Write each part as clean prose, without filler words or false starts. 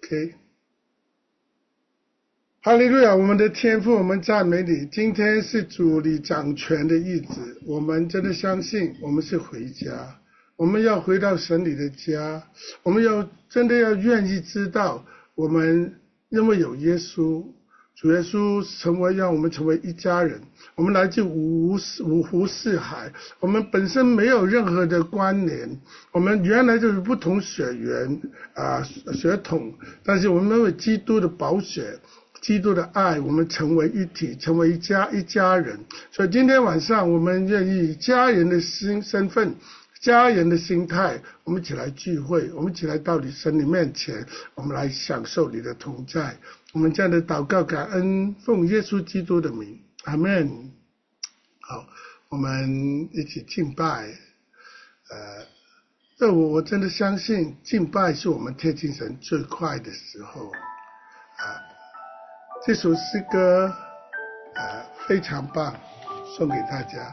OK。哈利路亚，我们的天父，我们赞美你。今天是主你掌权的日子，我们真的相信我们是回家，我们要回到神你的家，我们真的要愿意知道，我们因为有耶稣，主耶稣让我们成为一家人。我们来自五湖四海，我们本身没有任何的关联，我们原来就是不同血缘血统，但是我们因为基督的宝血，基督的爱，我们成为一体，成为一家人。所以今天晚上我们愿意以家人的身份，家人的心态，我们一起来聚会，我们一起来到你神的面前，我们来享受你的同在。我们这样的祷告感恩，奉耶稣基督的名，阿们。好，我们一起敬拜。我真的相信敬拜是我们贴近神最快的时候。这首诗歌非常棒，送给大家。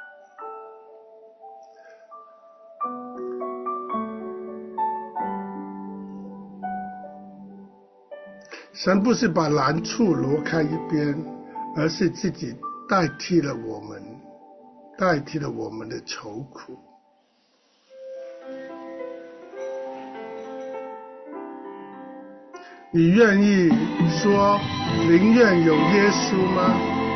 神不是把难处挪开一边，而是自己代替了我们的愁苦。你愿意说宁愿有耶稣吗？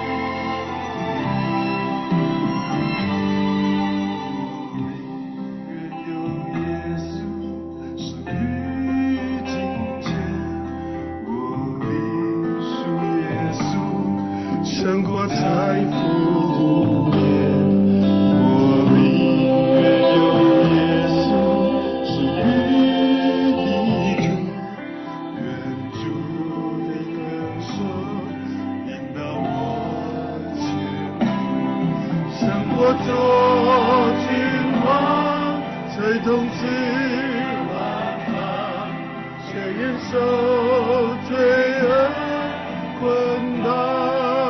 胜过财富无边，我宁愿有耶稣，是与你主，愿主的恩手引导我前路，胜过做君王，谁统治万邦，谁忍受罪恶捆绑。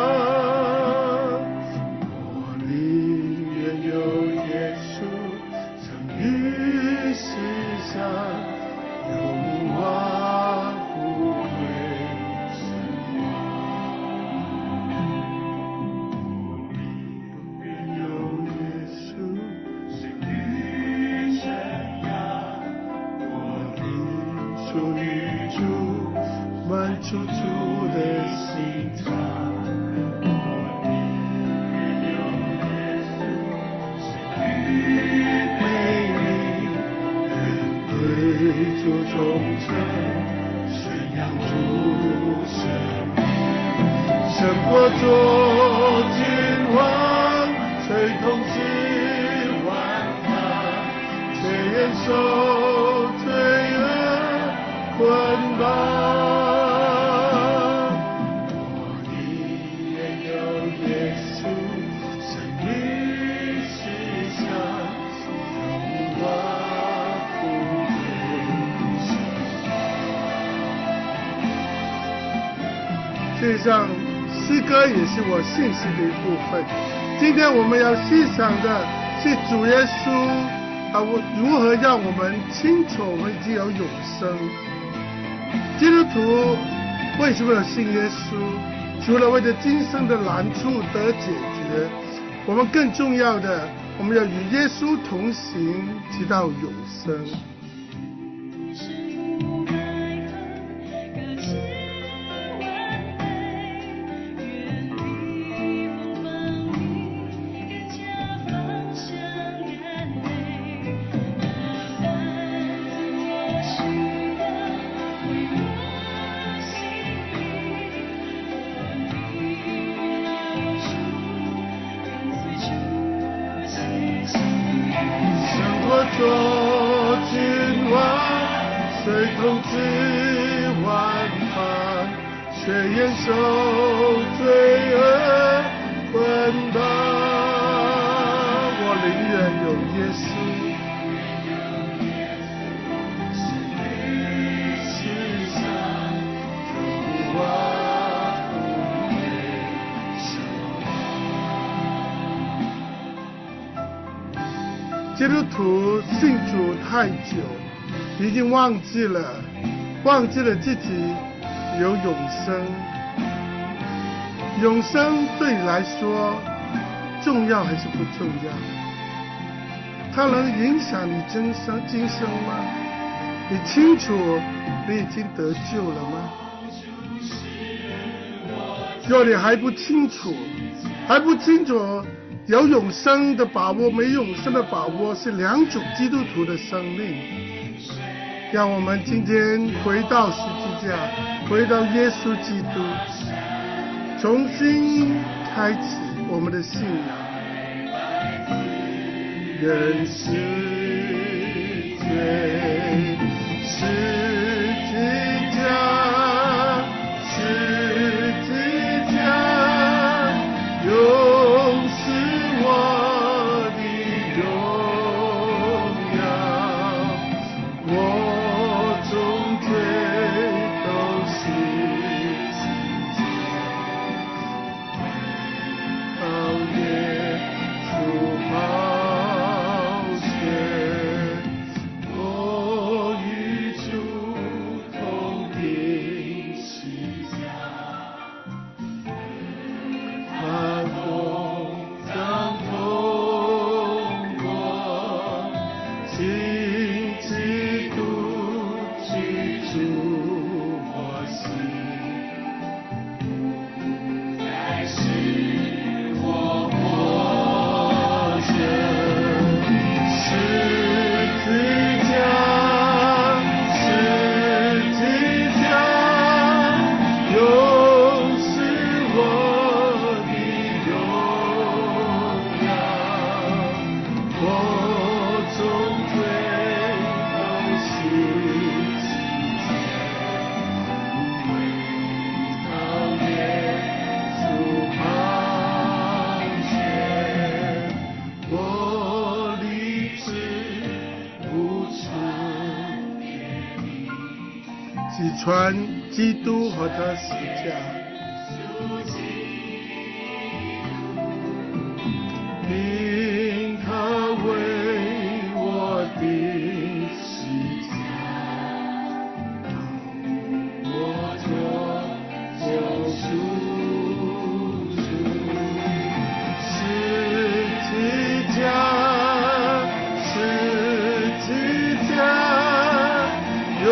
处处的心肠，我宁愿有耶稣，是美丽，对主忠诚，宣扬主神，胜过做君王，谁统治万邦，谁忍受罪恶捆绑。事实上，诗歌也是我信息的一部分。今天我们要欣赏的是主耶稣如何让我们清楚我们已经有永生。基督徒为什么要信耶稣？除了为了今生的难处得解决，我们更重要的，我们要与耶稣同行，直到永生。做君王，谁统治万邦，谁忍受罪恶捆绑。我宁愿有耶稣，世上无话不能说。基督徒信主太久，已经忘记了忘记了自己有永生。永生对你来说重要还是不重要？它能影响你今生吗？你清楚你已经得救了吗？若你还不清楚有永生的把握没永生的把握是两种基督徒的生命。让我们今天回到十字架，回到耶稣基督，重新开启我们的信仰。人世间十字架，十字架，永是我的荣耀。我终追都是好耶稣好。传基督和他十架，因他为我的十架，我做救赎主，十字架，十字架，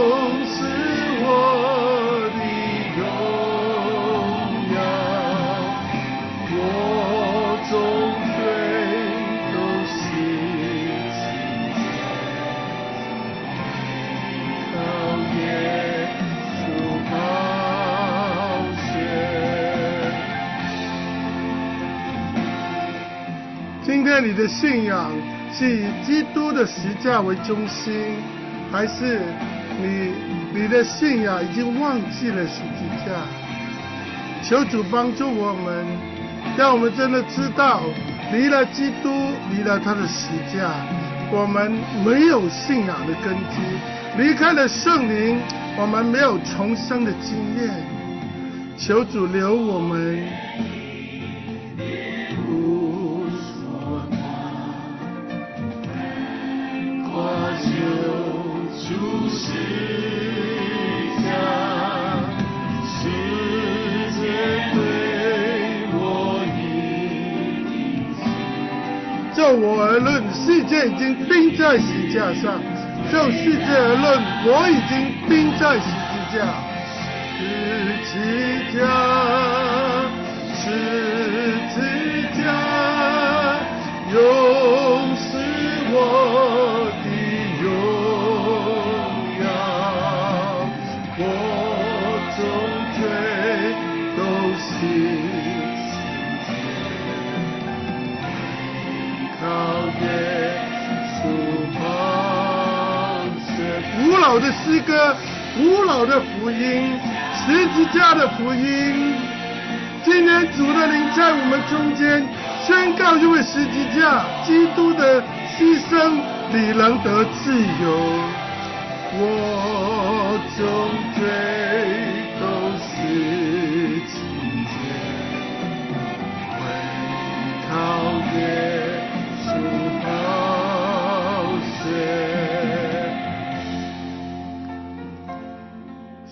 今天你的信仰是以基督的十架为中心，还是你的信仰已经忘记了十字架？求主帮助我们，让我们真的知道，离了基督，离了他的十架，我们没有信仰的根基，离开了圣灵，我们没有重生的经验。求主留我们就我而论，世界已经钉在十架上；就世界而论，我已经钉在十字架。十字架，十字架，永是我的荣耀。我终追都是古老的诗歌，古老的福音，十字架的福音。今天主的灵在我们中间宣告，因为十字架基督的牺牲，你能得自由。我终追都是情节，唯靠耶稣宝血。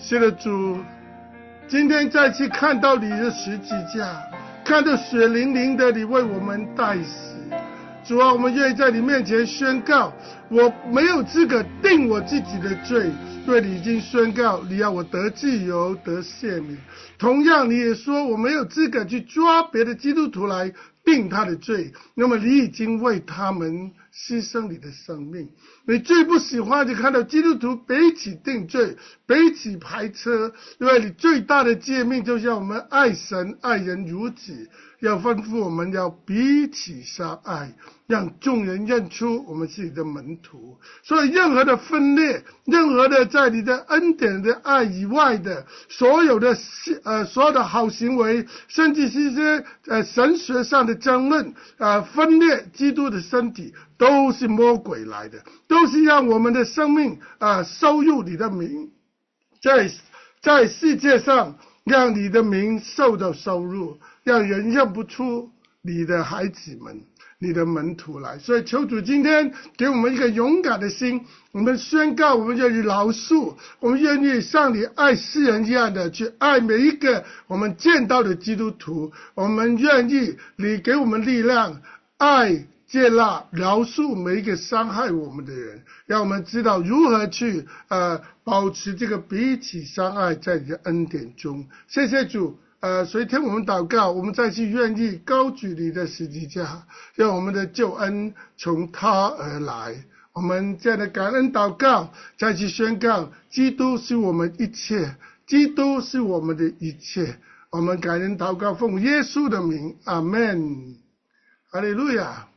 是的，主，今天再次看到你的十字架，看到血淋淋的你为我们代死。主啊，我们愿意在你面前宣告，我没有资格定我自己的罪，因为你已经宣告你要我得自由得赦免。同样你也说我没有资格去抓别的基督徒来定他的罪，那么你已经为他们牺牲你的生命。你最不喜欢就看到基督徒彼此定罪，彼此排斥，因为你最大的诫命就是要我们爱神爱人如己，要吩咐我们要彼此相爱，让众人认出我们是你的门徒。所以任何的分裂，任何的在你的恩典的爱以外的所有的好行为，甚至是一些神学上的争论，分裂基督的身体，都是魔鬼来的，都是让我们的生命收入你的名，在世界上让你的名受到收入，让人认不出你的孩子们，你的门徒来。所以求主今天给我们一个勇敢的心，我们宣告我们愿意饶恕，我们愿意像你爱世人一样的去爱每一个我们见到的基督徒，我们愿意你给我们力量，爱接纳饶恕每一个伤害我们的人，让我们知道如何去保持这个彼此相爱在你的恩典中。谢谢主，所以听我们祷告，我们再去愿意高举你的十字架，让我们的救恩从他而来。我们这样的感恩祷告，再去宣告基督是我们一切，基督是我们的一切。我们感恩祷告奉耶稣的名，阿们。哈利路亚。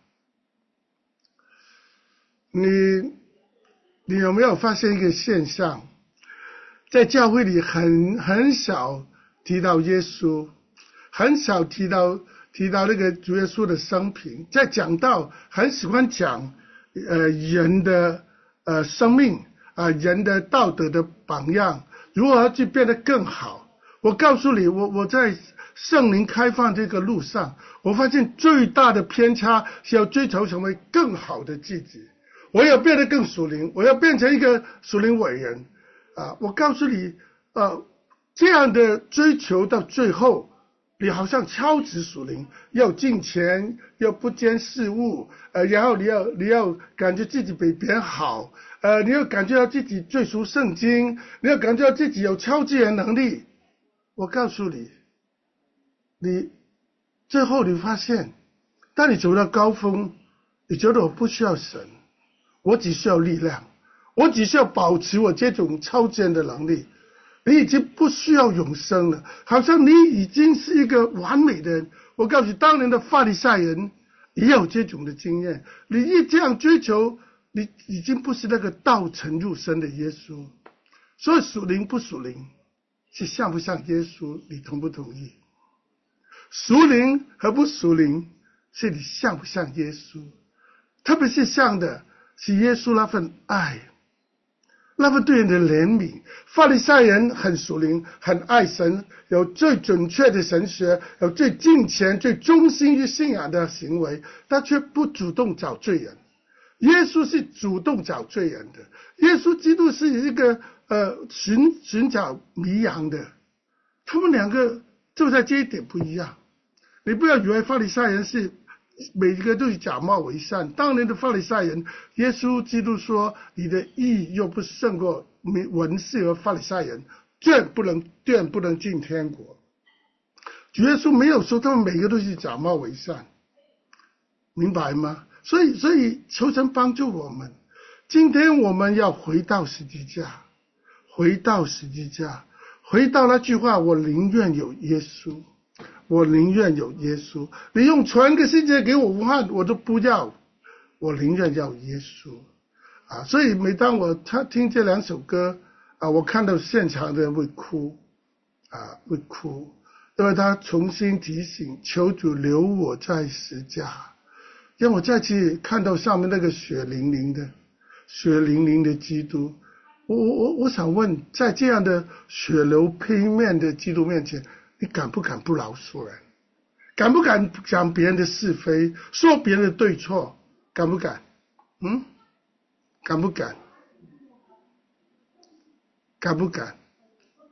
你有没有发现一个现象，在教会里很少提到耶稣，很少提到那个主耶稣的生平，在讲道很喜欢讲人的生命人的道德的榜样，如何去变得更好。我告诉你，我在圣灵开放这个路上，我发现最大的偏差是要追求成为更好的自己。我要变得更属灵，我要变成一个属灵伟人我告诉你这样的追求到最后，你好像超值属灵，要金钱，要不兼事物然后你要感觉自己比别人好你要感觉到自己最熟圣经，你要感觉到自己有超自然能力。我告诉你，你最后你发现，当你走到高峰，你觉得我不需要神，我只需要力量，我只需要保持我这种超自然的能力。你已经不需要永生了，好像你已经是一个完美的人。我告诉你，当年的法利赛人也有这种的经验。你一这样追求，你已经不是那个道成肉身的耶稣。所以属灵不属灵，是像不像耶稣，你同不同意？属灵和不属灵，是你像不像耶稣。特别是像的是耶稣那份爱，那份对人的怜悯。法利赛人很属灵，很爱神，有最准确的神学，有最敬虔最忠心于信仰的行为，他却不主动找罪人。耶稣是主动找罪人的，耶稣基督是一个寻找迷羊的。他们两个就在这一点不一样。你不要以为法利赛人是每一个都是假冒伪善。当年的法利赛人，耶稣基督说，你的义又不胜过文士和法利赛人，断不能进天国。主耶稣没有说他们每个都是假冒伪善，明白吗？所以求神帮助我们。今天我们要回到十字架，回到那句话，我宁愿有耶稣，我宁愿有耶稣。你用全个世界给我无憾，我都不要，我宁愿要耶稣所以每当我听这两首歌我看到现场的人会哭因为他重新提醒，求主留我在十架，让我再次看到上面那个血淋淋的基督。我想问，在这样的血流披面的基督面前，你敢不敢不饶恕人？敢不敢讲别人的是非，说别人的对错？敢不敢？敢不敢？敢不敢？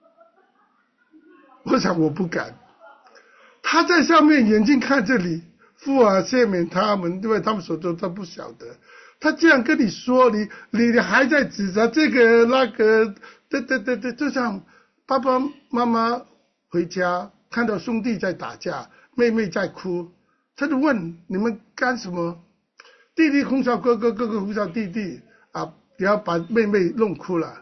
我想我不敢。他在上面眼睛看这里，父啊赦免他们，因为他们所做他不晓得。他这样跟你说，你还在指责这个那个，对，就像爸爸妈妈回家看到兄弟在打架，妹妹在哭，他就问你们干什么？弟弟哄笑哥哥，哥哥哄笑弟弟啊，不要把妹妹弄哭了。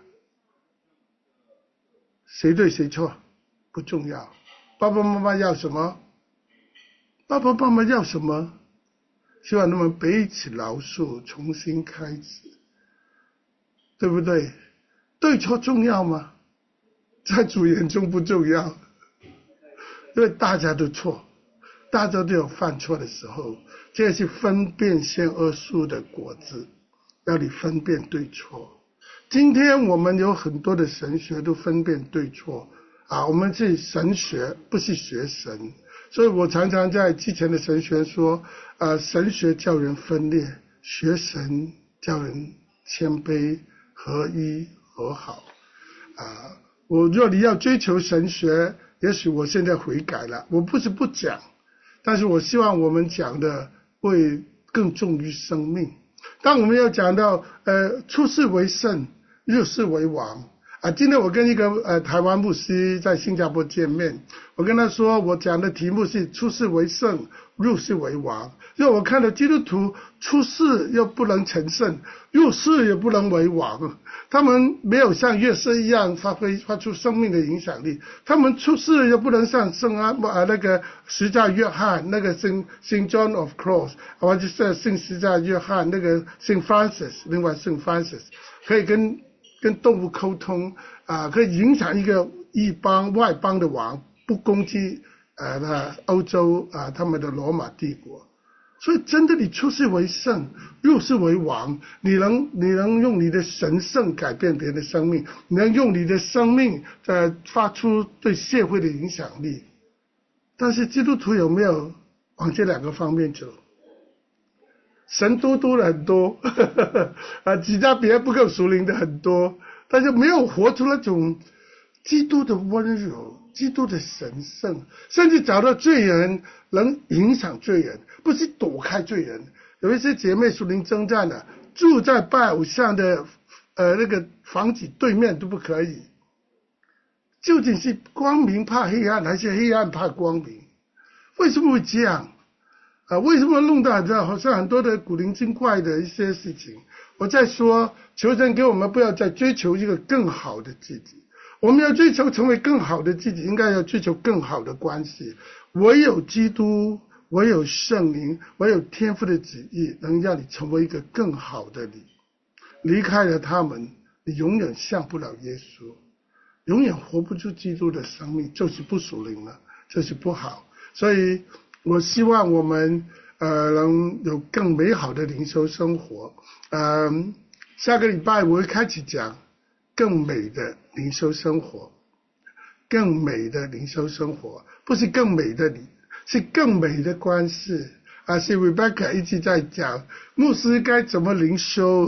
谁对谁错不重要，爸爸妈妈要什么？爸爸妈妈要什么？希望他们彼此饶恕，重新开始，对不对？对错重要吗？在主眼中不重要，因为大家都错，大家都有犯错的时候，这是分辨善恶树的果子，要你分辨对错。今天我们有很多的神学都分辨对错啊，我们是神学，不是学神。所以我常常在之前的神学说，神学叫人分裂，学神叫人谦卑、合一、和好。若你要追求神学，也许我现在悔改了，我不是不讲，但是我希望我们讲的会更重于生命。当我们要讲到出世为圣，入世为王。今天我跟一个台湾牧师在新加坡见面，我跟他说我讲的题目是出世为圣，入世为王。因为我看到基督徒出世又不能成圣，入世也不能为王，他们没有像约瑟一样发出生命的影响力，他们出世又不能像那个十架约翰，那个圣 John of Cross， 或者是圣十架约翰，那个圣 Francis， 另外圣 Francis 可以跟动物沟通可以影响一个外邦的王，不攻击欧洲他们的罗马帝国。所以真的你出世为圣，入世为王，你能用你的神圣改变别人的生命，你能用你的生命发出对社会的影响力。但是基督徒有没有往这两个方面走？神多了很多几家别不够属灵的很多，但是没有活出那种基督的温柔，基督的神圣，甚至找到罪人能影响罪人，不是躲开罪人。有一些姐妹属灵征战的，住在拜偶像的那个房子对面都不可以。究竟是光明怕黑暗，还是黑暗怕光明？为什么会这样？为什么弄到好像很多的古灵精怪的一些事情？我在说，求神给我们不要再追求一个更好的自己，我们要追求成为更好的自己，应该要追求更好的关系。唯有基督，唯有圣灵，唯有天父的旨意，能让你成为一个更好的你。离开了他们，你永远像不了耶稣，永远活不出基督的生命，就是不属灵了，就是不好。所以我希望我们能有更美好的灵修生活。下个礼拜我会开始讲更美的灵修生活，更美的灵修生活，不是更美的你，是更美的关系。是 Rebecca 一直在讲牧师该怎么灵修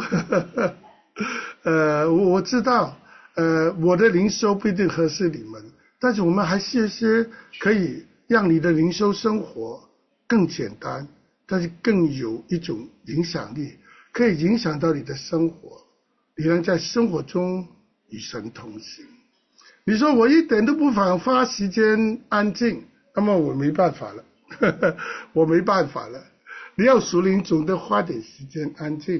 我知道我的灵修不一定合适你们，但是我们还是有些可以让你的灵修生活更简单，但是更有一种影响力，可以影响到你的生活，你能在生活中与神同行。你说我一点都不想花时间安静，那么我没办法了我没办法了。你要属灵总得花点时间安静。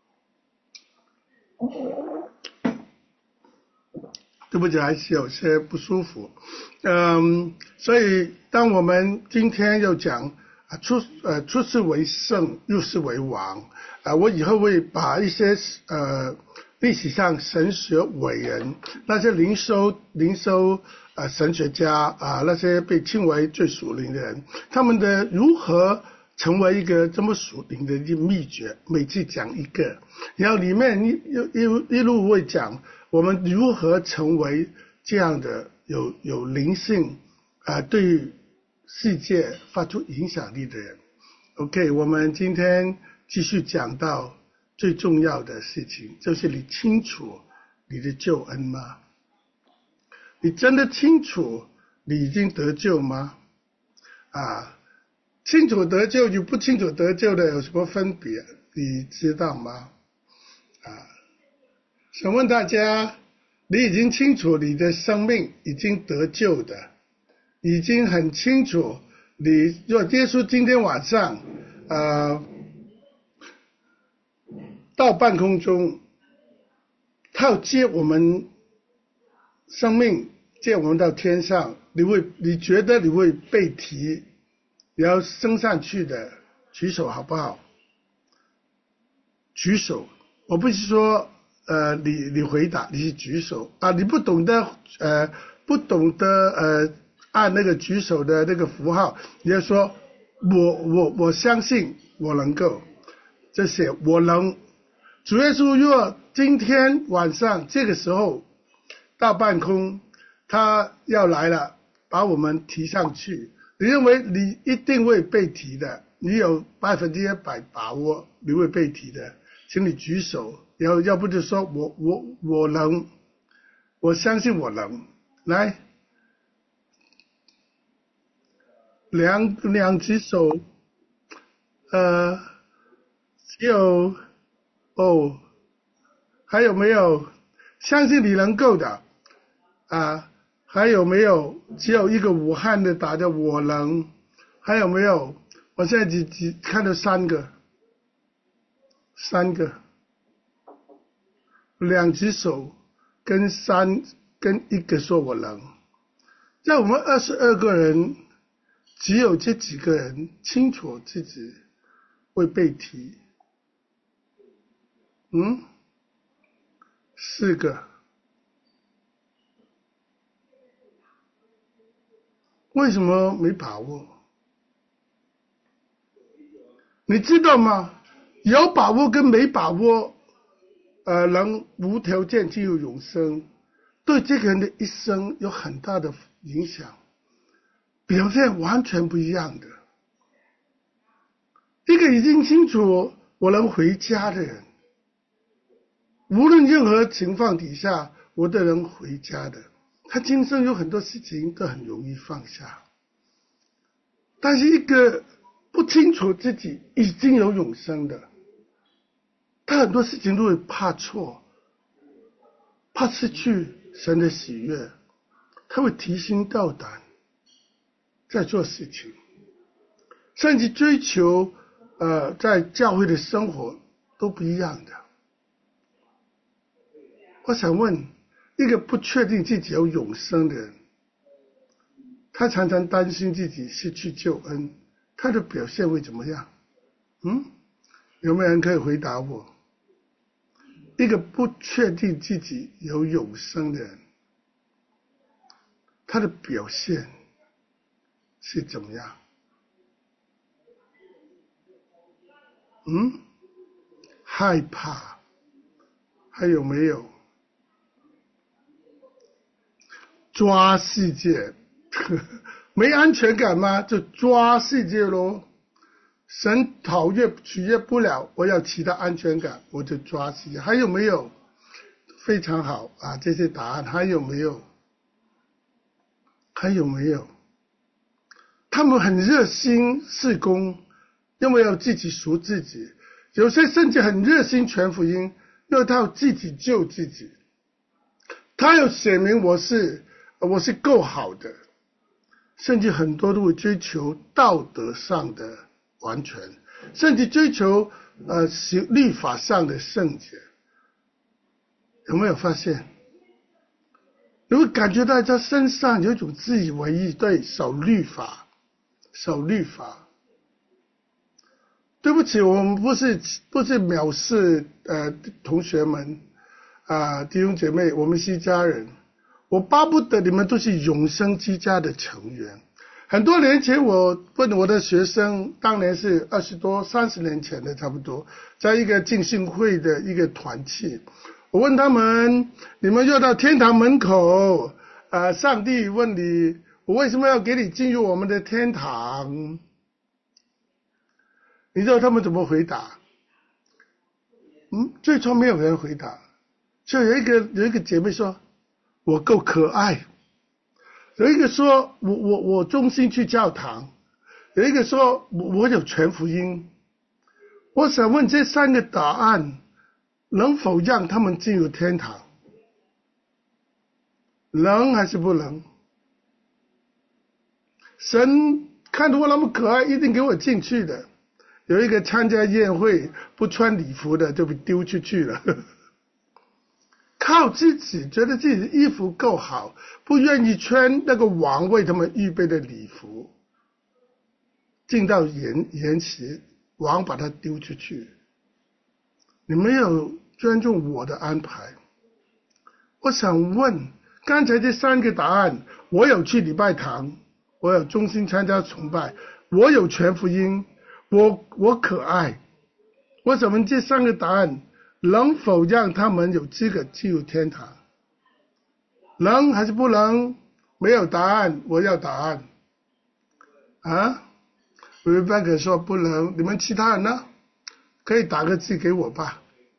对不起，还是有些不舒服。所以当我们今天要讲出世为圣，入世为王我以后会把一些历史上神学伟人，那些灵修神学家那些被称为最属灵的人，他们的如何成为一个这么属灵的秘诀，每次讲一个，然后里面一路会讲我们如何成为这样的有灵性对世界发出影响力的人。 OK， 我们今天继续讲到最重要的事情，就是你清楚你的救恩吗？你真的清楚你已经得救吗？清楚得救与不清楚得救的有什么分别？你知道吗？想问大家，你已经清楚你的生命已经得救的，已经很清楚你若耶稣今天晚上到半空中，他要接我们生命，接我们到天上，你觉得你会被提，你要升上去的，举手好不好？举手，我不是说你回答，你是举手你不懂得按那个举手的那个符号，你要说我相信我能够，这些我能。主耶稣若今天晚上这个时候到半空，他要来了，把我们提上去，你认为你一定会被提的，你有100%把握你会被提的，请你举手，要不就说我能，我相信我能。来，两只手，只有还有没有相信你能够的还有没有只有一个武汉的打的我能？还有没有？我现在只看到三个，两只手跟一个说我能。在我们22个人，只有这几个人清楚自己会被提。4个，为什么没把握？你知道吗？有把握跟没把握，能无条件进入永生，对这个人的一生有很大的影响，表现完全不一样的。一个已经清楚我能回家的人，无论任何情况底下，我都能回家的。他今生有很多事情都很容易放下，但是一个不清楚自己已经有永生的，他很多事情都会怕错，怕失去神的喜悦，他会提心吊胆在做事情，甚至追求在教会的生活都不一样的。我想问，一个不确定自己有永生的人，他常常担心自己失去救恩，他的表现会怎么样？有没有人可以回答我？一个不确定自己有永生的人，他的表现是怎么样？害怕，还有没有？抓世界，没安全感吗？就抓世界咯。神取悦不了，我要其他安全感，我就抓世界。还有没有？非常好这些答案还有没有？他们很热心事工，因为要自己赎自己，有些甚至很热心传福音，因为他要自己救自己，他要显明我是够好的，甚至很多都会追求道德上的完全，甚至追求律法上的圣洁。有没有发现？你会感觉到在身上有一种自以为意，对，守律法。对不起，我们不是藐视同学们弟兄姐妹，我们是一家人。我巴不得你们都是永生之家的成员。很多年前我问我的学生，当年是30年前的差不多，在一个浸信会的一个团契，我问他们，你们要到天堂门口上帝问你，我为什么要给你进入我们的天堂？你知道他们怎么回答？最初没有人回答，就有一个姐妹说，我够可爱， 有一个说我忠心去教堂，有一个说我有全福音。我想问这三个答案能否让他们进入天堂？能还是不能？神看着我那么可爱，一定给我进去的。有一个参加宴会不穿礼服的就被丢出去了。靠自己觉得自己的衣服够好，不愿意穿那个王为他们预备的礼服，进到筵席，王把他丢出去。你没有尊重我的安排。我想问，刚才这三个答案，我有去礼拜堂，我有忠心参加崇拜，我有全福音，我可爱。我想问这三个答案能否让他们有资格进入天堂？能还是不能？没有答案，我要答案。啊？Rebecca 说不能，你们其他人呢？可以打个字给我吧。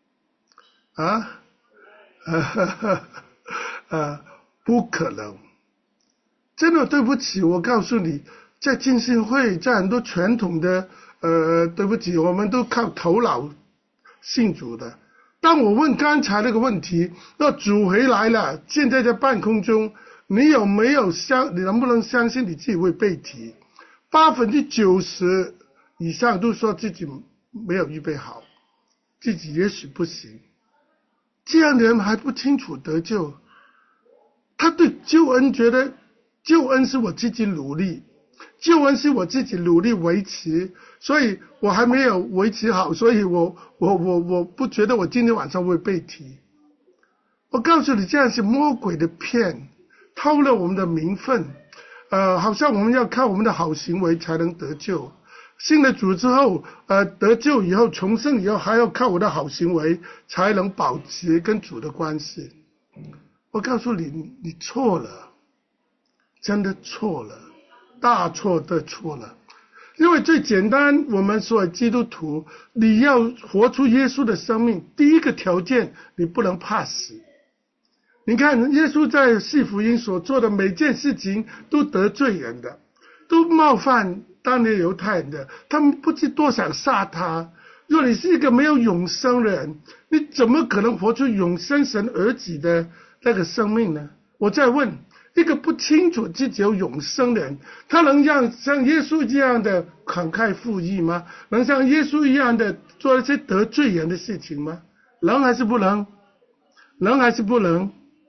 不可能。真的对不起，我告诉你，在浸信会，在很多传统的对不起，我们都靠头脑信主的。当我问刚才那个问题，那主回来了，现在在半空中，你有没有你能不能相信你自己会被提？90%以上都说自己没有预备好，自己也许不行。这样的人还不清楚得救，他对救恩觉得救恩是我自己努力，救恩是我自己努力维持，所以我还没有维持好，所以我不觉得我今天晚上会被提。我告诉你，这样是魔鬼的骗，偷了我们的名分，好像我们要靠我们的好行为才能得救。信了主之后，得救以后，重生以后，还要靠我的好行为才能保持跟主的关系。我告诉你，你错了，真的错了，大错特错了。因为最简单，我们所谓基督徒，你要活出耶稣的生命，第一个条件，你不能怕死。你看，耶稣在四福音所做的每件事情都得罪人的，都冒犯当年犹太人的，他们不知多想杀他。若你是一个没有永生的人，你怎么可能活出永生神儿子的那个生命呢？我再问，一个不清楚自己有永生的人，他能像耶稣这样的慷慨赴义吗？能像耶稣一样的做一些得罪人的事情吗？能还是不能？能还是不能？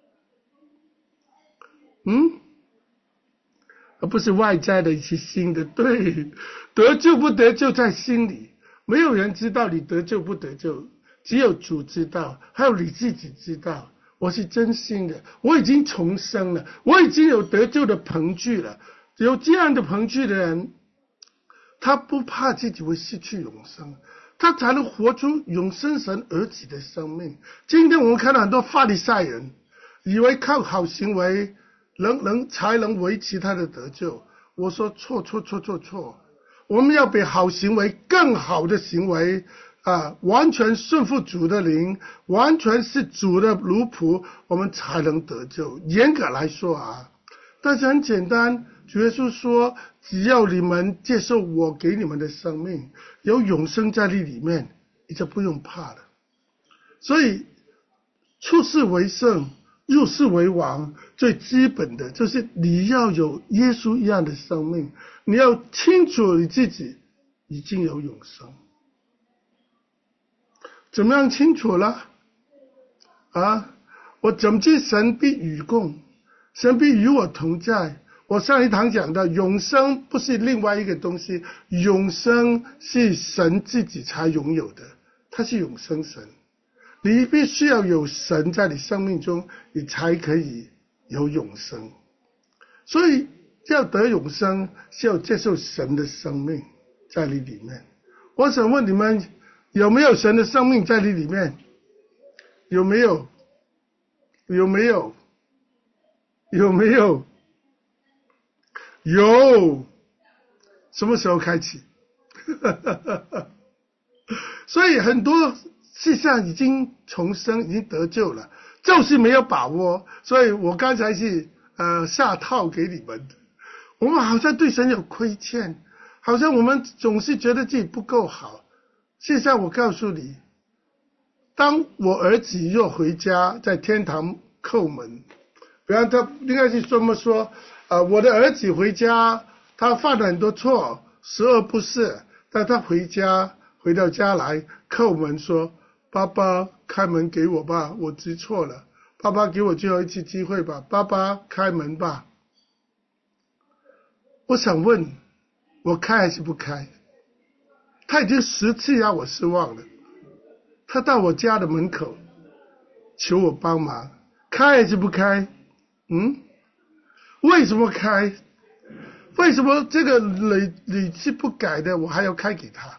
而不是外在的一些新的。对，得救不得救在心里，没有人知道你得救不得救，只有主知道，还有你自己知道。我是真心的，我已经重生了，我已经有得救的凭据了。有这样的凭据的人，他不怕自己会失去永生，他才能活出永生神儿子的生命。今天我们看到很多法利赛人，以为靠好行为才能维持他的得救。我说错，我们要比好行为更好的行为完全顺服主的灵，完全是主的奴仆，我们才能得救。严格来说但是很简单，主耶稣说，只要你们接受我给你们的生命，有永生在你里面，你就不用怕了。所以出世为圣，入世为王，最基本的就是你要有耶稣一样的生命，你要清楚你自己已经有永生。怎么样清楚了？我怎么知神必与共，神必与我同在。我上一堂讲的永生不是另外一个东西，永生是神自己才拥有的，他是永生神。你必须要有神在你生命中，你才可以有永生。所以要得永生，是要接受神的生命在你里面。我想问你们，有没有神的生命在你里面？有没有？有没有？有没有？有。什么时候开启？所以很多事上已经重生，已经得救了，就是没有把握。所以我刚才是下套给你们的。我们好像对神有亏欠，好像我们总是觉得自己不够好。现在我告诉你，当我儿子若回家，在天堂叩门，比方他应该是这么说，我的儿子回家，他犯了很多错，十恶不赦，但他回到家来叩门说，爸爸开门给我吧，我知错了，爸爸给我最后一次机会吧，爸爸开门吧。我想问，我开还是不开？他已经10次让我失望了，他到我家的门口求我帮忙，开还是不开？为什么开？为什么这个屡次不改的我还要开给他？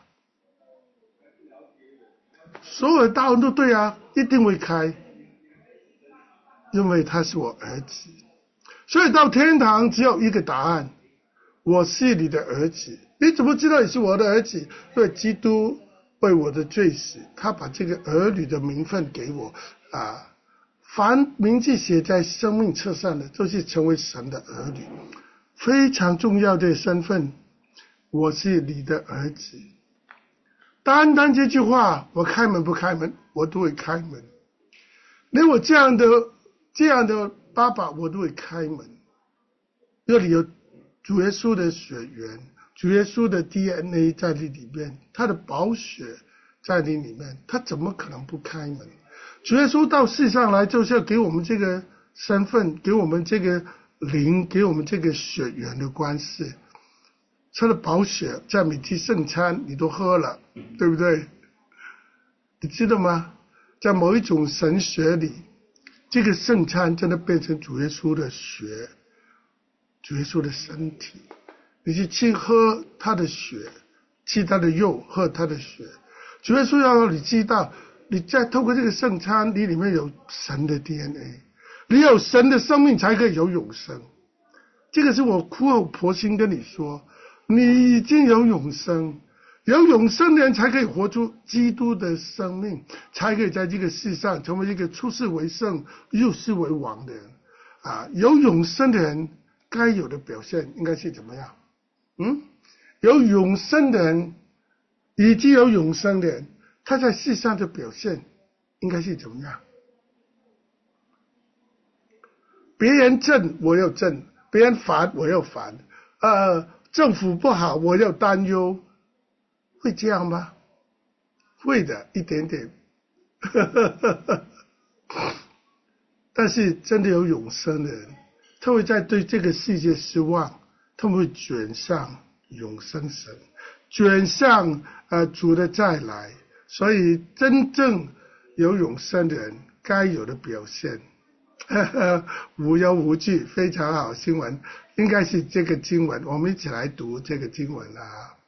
所有的答案都对啊，一定会开，因为他是我儿子。所以到天堂只有一个答案，我是你的儿子。你怎么知道你是我的儿子？因为基督为我的罪死，他把这个儿女的名分给我凡名字写在生命册上的，都是成为神的儿女，非常重要的身份。我是你的儿子。单单这句话，我开门不开门，我都会开门。连我这样的爸爸，我都会开门。这里有主耶稣的血缘，主耶稣的 DNA 在你里面，他的宝血在你里面，他怎么可能不开门？主耶稣到世上来，就是要给我们这个身份，给我们这个灵，给我们这个血缘的关系。他的宝血在每天圣餐你都喝了，对不对？你知道吗？在某一种神学里，这个圣餐真的变成主耶稣的血，主耶稣的身体。你去吃喝他的血，吃他的肉，喝他的血。主耶稣要让你知道，你在透过这个圣餐，你里面有神的 DNA， 你有神的生命才可以有永生。这个是我苦口婆心跟你说，你已经有永生，有永生的人才可以活出基督的生命，才可以在这个世上成为一个出世为圣入世为王的人有永生的人该有的表现应该是怎么样？有永生的人，已经有永生的人，他在世上的表现应该是怎么样？别人正我要正，别人烦我要烦，政府不好我要担忧，会这样吗？会的，一点点。但是真的有永生的人，他会在对这个世界失望，他们会卷上永生神，卷上主的再来。所以真正有永生的人该有的表现无忧无惧，非常好。新闻应该是这个经文，我们一起来读这个经文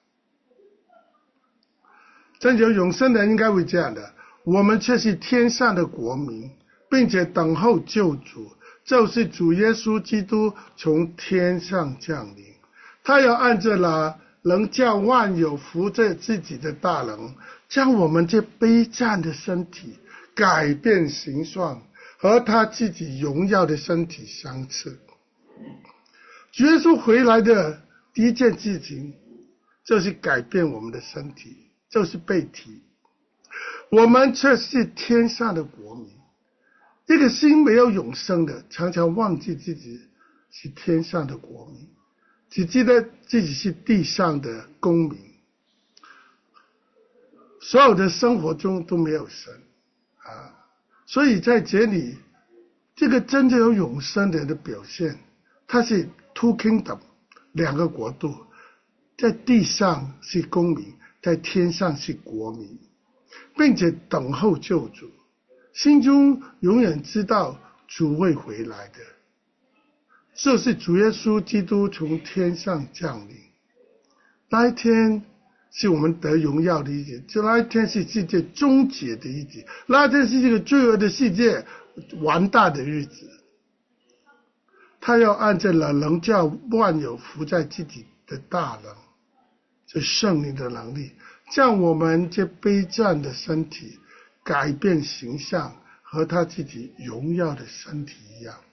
真有永生的人应该会这样的，我们却是天上的国民，并且等候救主，就是主耶稣基督从天上降临。他要按着能叫万有服着自己的大能，将我们这卑贱的身体改变形状，和他自己荣耀的身体相似。主耶稣回来的第一件事情就是改变我们的身体，就是被提。我们却是天上的国民。一个心没有永生的，常常忘记自己是天上的国民，只记得自己是地上的公民，所有的生活中都没有神所以在这里，这个真正有永生的人的表现，他是 two kingdom， 2个国度，在地上是公民，在天上是国民，并且等候救主，心中永远知道主会回来的。这是主耶稣基督从天上降临，那一天是我们得荣耀的一天，就那一天是世界终结的一天，那一天是这个罪恶的世界完蛋的日子。他要按着能叫万有服在自己的大能，这圣灵的能力，将我们这卑贱的身体改变形象，和他自己荣耀的身体一样。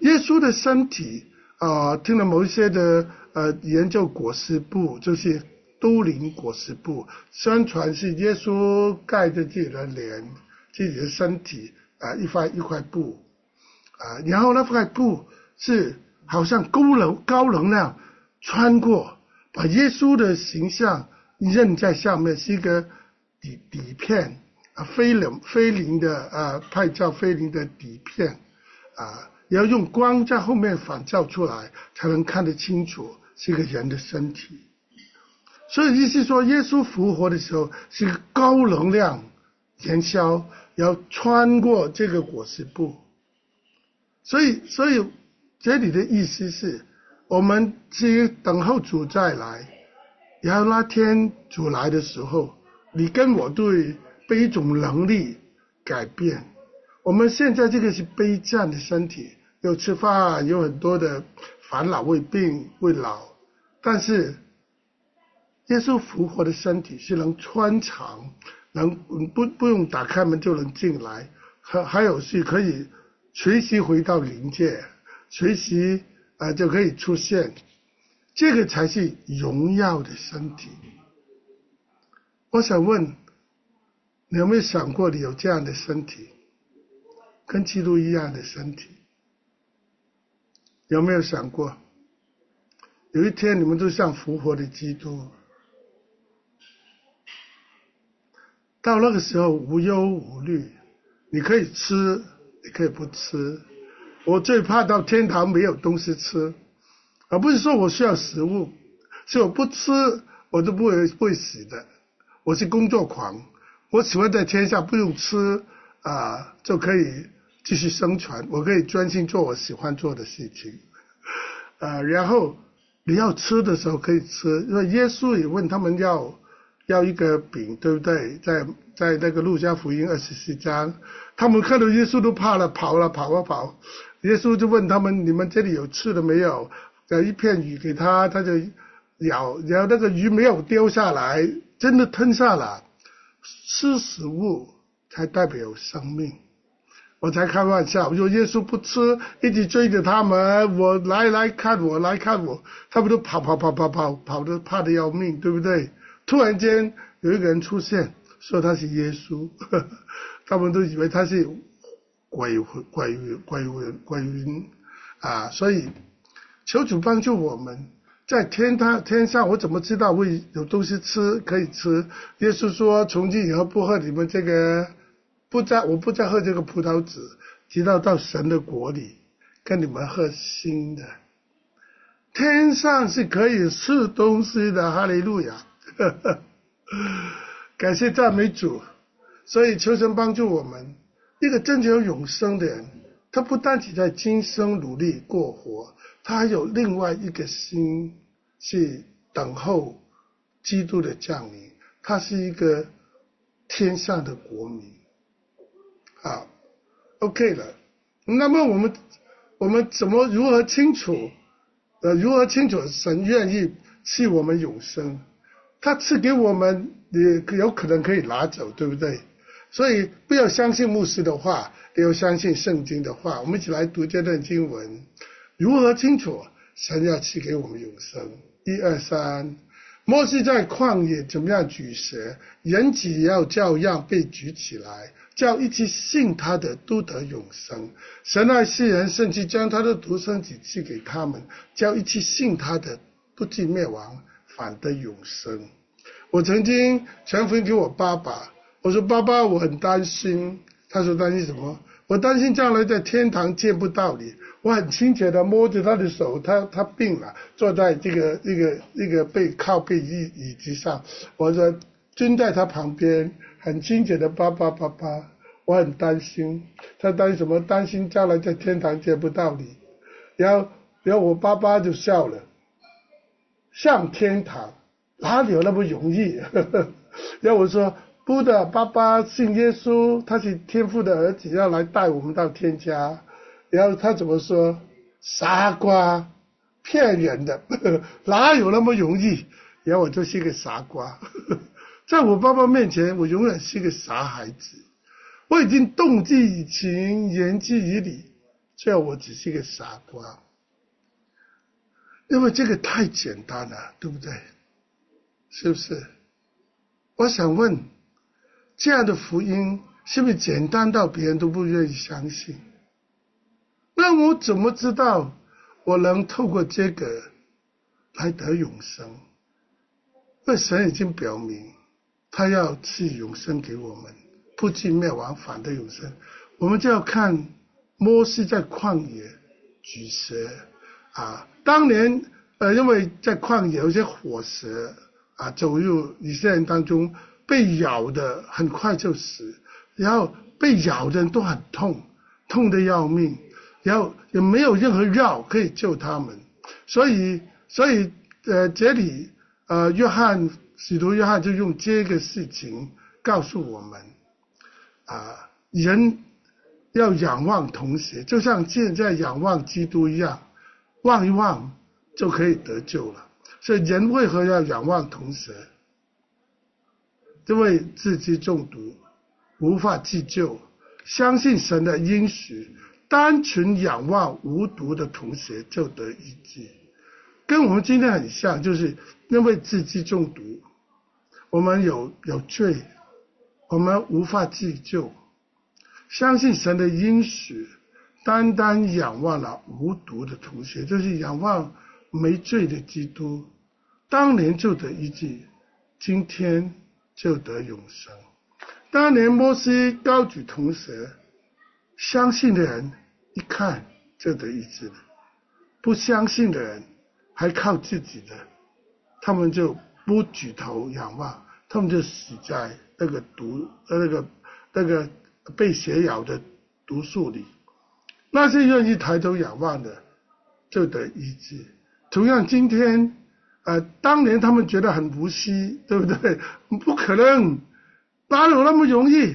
耶稣的身体听了某一些的研究裹尸布，就是都灵裹尸布，宣传是耶稣盖着自己的脸、自己的身体一块布然后那块布是好像高能量穿过，把耶稣的形象印在下面，是一个底片菲林的拍照菲林的底片要用光在后面反照出来，才能看得清楚是一个人的身体。所以意思说，耶稣复活的时候是一个高能量燃烧，要穿过这个裹尸布。所以这里的意思是，我们是等候主再来，然后那天主来的时候，你跟我都会被一种能力改变。我们现在这个是卑贱的身体，有吃饭，有很多的烦恼，为病为老，但是耶稣复活的身体是能穿肠，能不用打开门就能进来，还有是可以随时回到灵界，随时就可以出现，这个才是荣耀的身体。我想问，你有没有想过你有这样的身体，跟基督一样的身体？有没有想过，有一天你们都像复活的基督，到那个时候无忧无虑，你可以吃，你可以不吃。我最怕到天堂没有东西吃，而不是说我需要食物，是我不吃我都不会死的。我是工作狂，我喜欢在天下不用吃就可以继续生存，我可以专心做我喜欢做的事情然后你要吃的时候可以吃，因为耶稣也问他们要一个饼，对不对？在那个路加福音24章，他们看到耶稣都怕了，跑。耶稣就问他们：你们这里有吃的没有？一片鱼给他，他就咬，然后那个鱼没有丢下来，真的吞下了。吃食物才代表有生命。我才开玩笑，我说耶稣不吃，一直追着他们，我来看我，他们都跑得怕得要命，对不对？突然间有一个人出现，说他是耶稣，他们都以为他是鬼魂所以求主帮助我们，在天上我怎么知道会有东西吃可以吃？耶稣说从今以后不喝你们这个我不再喝这个葡萄籽，直到神的国里跟你们喝新的。天上是可以吃东西的，哈利路亚感谢赞美主。所以求神帮助我们，一个真正有永生的人，他不单只在今生努力过活，他还有另外一个心是等候基督的降临，他是一个天上的国民OK 了。那么我们如何清楚神愿意赐我们永生？他赐给我们，也有可能可以拿走，对不对？所以不要相信牧师的话，也要相信圣经的话。我们一起来读这段经文，如何清楚神要赐给我们永生？1、2、3。摩西在旷野怎么样举蛇，人子也要照样被举起来，叫一切信他的都得永生。神爱世人，甚至将他的独生子赐给他们，叫一切信他的不至灭亡，反得永生。我曾经传福音给我爸爸，我说爸爸我很担心，他说担心什么？我担心将来在天堂见不到你。我很亲切的摸着他的手，他病了，坐在这个一个靠背椅子上，我说蹲在他旁边，很亲切的爸爸，我很担心。他担心什么？担心将来在天堂见不到你。然后我爸爸就笑了，上天堂哪里有那么容易然后我说不的，爸爸信耶稣，他是天父的儿子，要来带我们到天家。然后他怎么说？傻瓜，骗人的哪有那么容易？然后我就是一个傻瓜在我爸爸面前，我永远是一个傻孩子。我已经动机以情，言之以理， 叫我只是一个傻瓜。因为这个太简单了，对不对？是不是？我想问，这样的福音是不是简单到别人都不愿意相信？那我怎么知道我能透过这个来得永生？因为神已经表明他要赐永生给我们，不至灭亡，反得永生。我们就要看摩西在旷野举蛇当年因为在旷野有些火蛇走入以色列人当中，被咬的很快就死，然后被咬的人都很痛，痛得要命，然后也没有任何药可以救他们，所以这里使徒约翰就用这个事情告诉我们人要仰望同学，就像现在仰望基督一样，望一望就可以得救了。所以人为何要仰望同学？因为自己中毒无法自救，相信神的应许，单纯仰望无毒的同学就得医治。跟我们今天很像，就是因为自己中毒，我们有罪，我们无法自救，相信神的应许，单单仰望了无毒的同学，就是仰望没罪的基督，当年就得医治，今天就得永生。当年摩西高举铜蛇，相信的人一看就得医治了，不相信的人还靠自己的，他们就不举头仰望，他们就死在那个被蛇咬的毒素里。那些愿意抬头仰望的就得医治。同样今天当年他们觉得很无惜，对不对？不可能，哪有那么容易？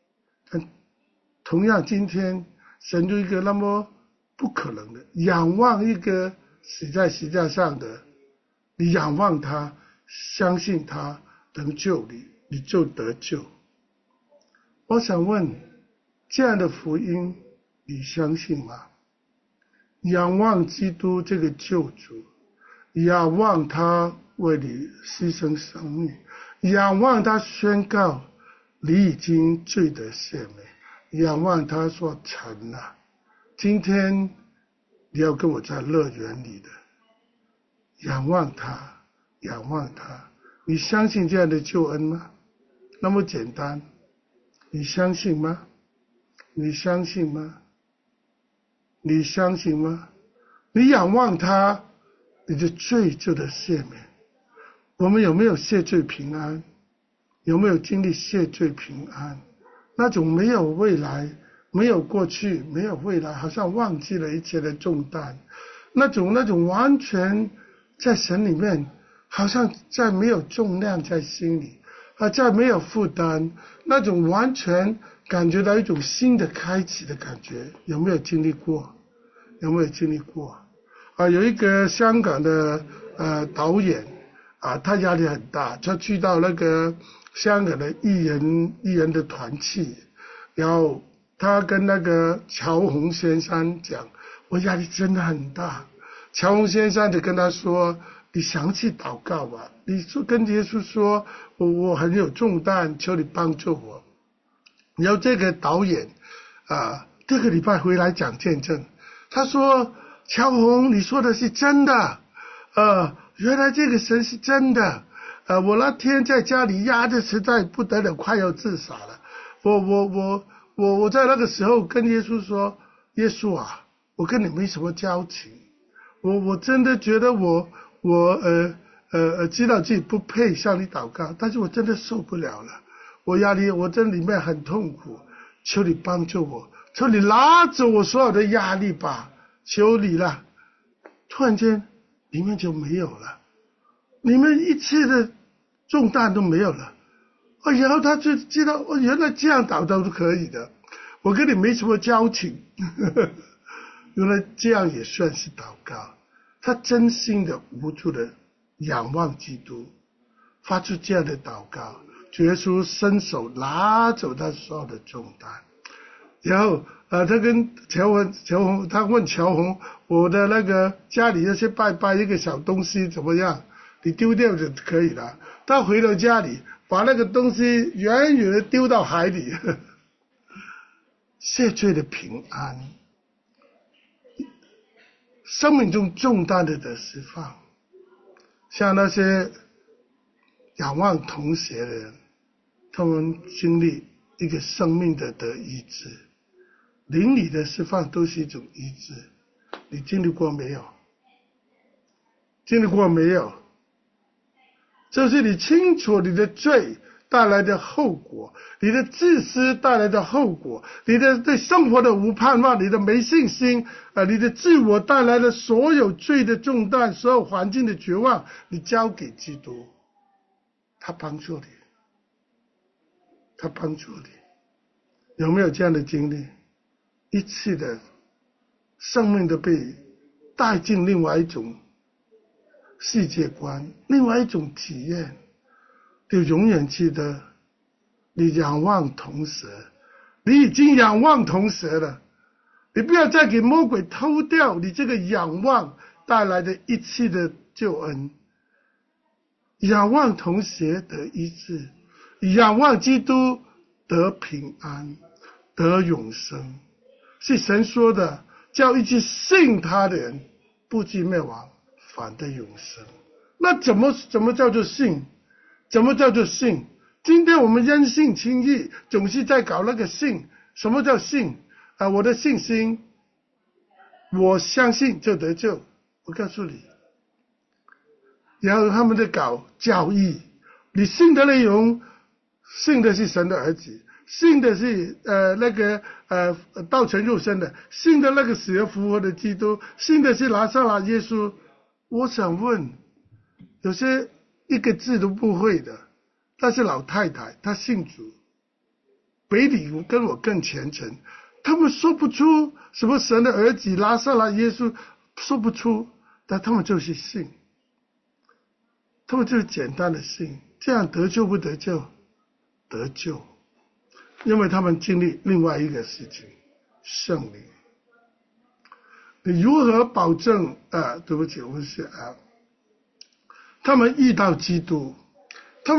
同样今天神就一个那么不可能的，仰望一个死在十字架上的，你仰望他，相信他能救你，你就得救。我想问，这样的福音你相信吗？仰望基督这个救主，仰望他为你牺牲生命，仰望他宣告你已经罪得赦免，仰望他说成了。今天你要跟我在乐园里的，仰望他，仰望他。你相信这样的救恩吗？那么简单，你相信吗？你相信吗？你相信吗？你仰望他，你的罪就得赦免。我们有没有谢罪平安？有没有经历谢罪平安？那种没有未来，没有过去，没有未来，好像忘记了一切的重担，那种完全在神里面，好像再没有重量在心里再没有负担，那种完全感觉到一种新的开启的感觉，有没有经历过？有没有经历过？有一个香港的导演他压力很大，他去到那个香港的艺人的团契，然后他跟那个乔洪先生讲，我压力真的很大。乔洪先生就跟他说，你详细祷告吧，你说跟耶稣说我很有重担，求你帮助我。然后这个导演这个礼拜回来讲见证，他说乔洪，你说的是真的原来这个神是真的我那天在家里压得实在不得了，快要自杀了。我在那个时候跟耶稣说，耶稣啊，我跟你没什么交情，我真的觉得我知道自己不配向你祷告，但是我真的受不了了，我压力，我在里面很痛苦，求你帮助我，求你拿走我所有的压力吧，求你了。突然间里面就没有了，里面一切的重担都没有了然后他就知道原来这样祷告都可以的，我跟你没什么交情原来这样也算是祷告。他真心的无助的仰望基督，发出这样的祷告，主耶稣伸手拿走他所有的重担。然后他跟乔红，他问乔红，我的那个家里要去拜拜一个小东西怎么样？你丢掉就可以了。他回到家里，把那个东西远远的丢到海里，谢罪的平安，生命中重担的得释放。像那些仰望同邪的人，他们经历一个生命的得医治，灵里的释放都是一种医治。你经历过没有？经历过没有？就是你清楚你的罪带来的后果，你的自私带来的后果，你的对生活的无盼望，你的没信心，你的自我带来的所有罪的重担，所有环境的绝望，你交给基督，他帮助你，他帮助你。有没有这样的经历？一次的生命的被带进另外一种世界观，另外一种体验，就永远记得你仰望同蛇，你已经仰望同蛇了，你不要再给魔鬼偷掉你这个仰望带来的一切的救恩。仰望同蛇得医治，仰望基督得平安，得永生，是神说的，叫一切信他的人不至灭亡，反得永生。那怎么叫做信？怎么叫做信？今天我们因信称义，总是在搞那个信。什么叫信？我的信心，我相信就得救。我告诉你，然后他们在搞教义，你信的内容，信的是神的儿子，信的是道成肉身的，信的那个死而复活的基督，信的是拿撒勒耶稣。我想问，有些一个字都不会的，但是老太太她信主，北理跟我更虔诚，他们说不出什么神的儿子拿撒勒耶稣，说不出，但他们就是信，他们就是简单的信。这样得救不得救？得救，因为他们经历另外一个事情，圣灵。你如何保证对不起，我是他们遇到基督，他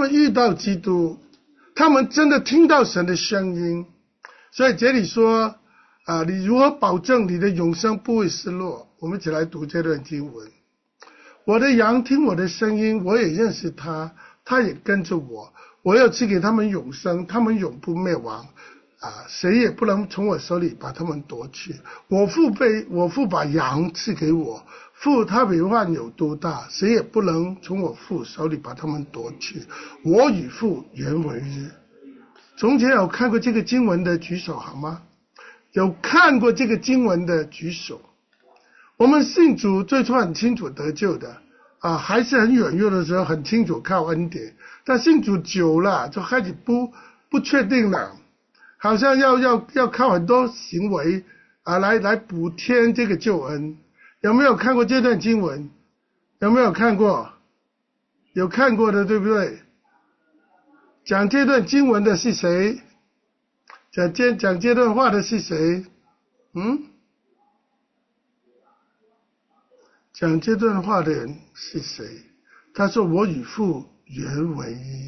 们真的听到神的声音。所以这里说你如何保证你的永生不会失落？我们一起来读这段经文。我的羊听我的声音，我也认识他，他也跟着我，我要赐给他们永生，他们永不灭亡，谁也不能从我手里把他们夺去。我父把羊赐给我，父他比万有多大，谁也不能从我父手里把他们夺去。我与父原为一。从前有看过这个经文的举手好吗？有看过这个经文的举手。我们信主最初很清楚得救的还是很软弱的时候很清楚靠恩典，但信主久了就开始不确定了，好像要靠很多行为来补填这个救恩。有没有看过这段经文？有没有看过？有看过的对不对？讲这段经文的是谁？讲这段话的是谁？讲这段话的人是谁？他说我与父原为一。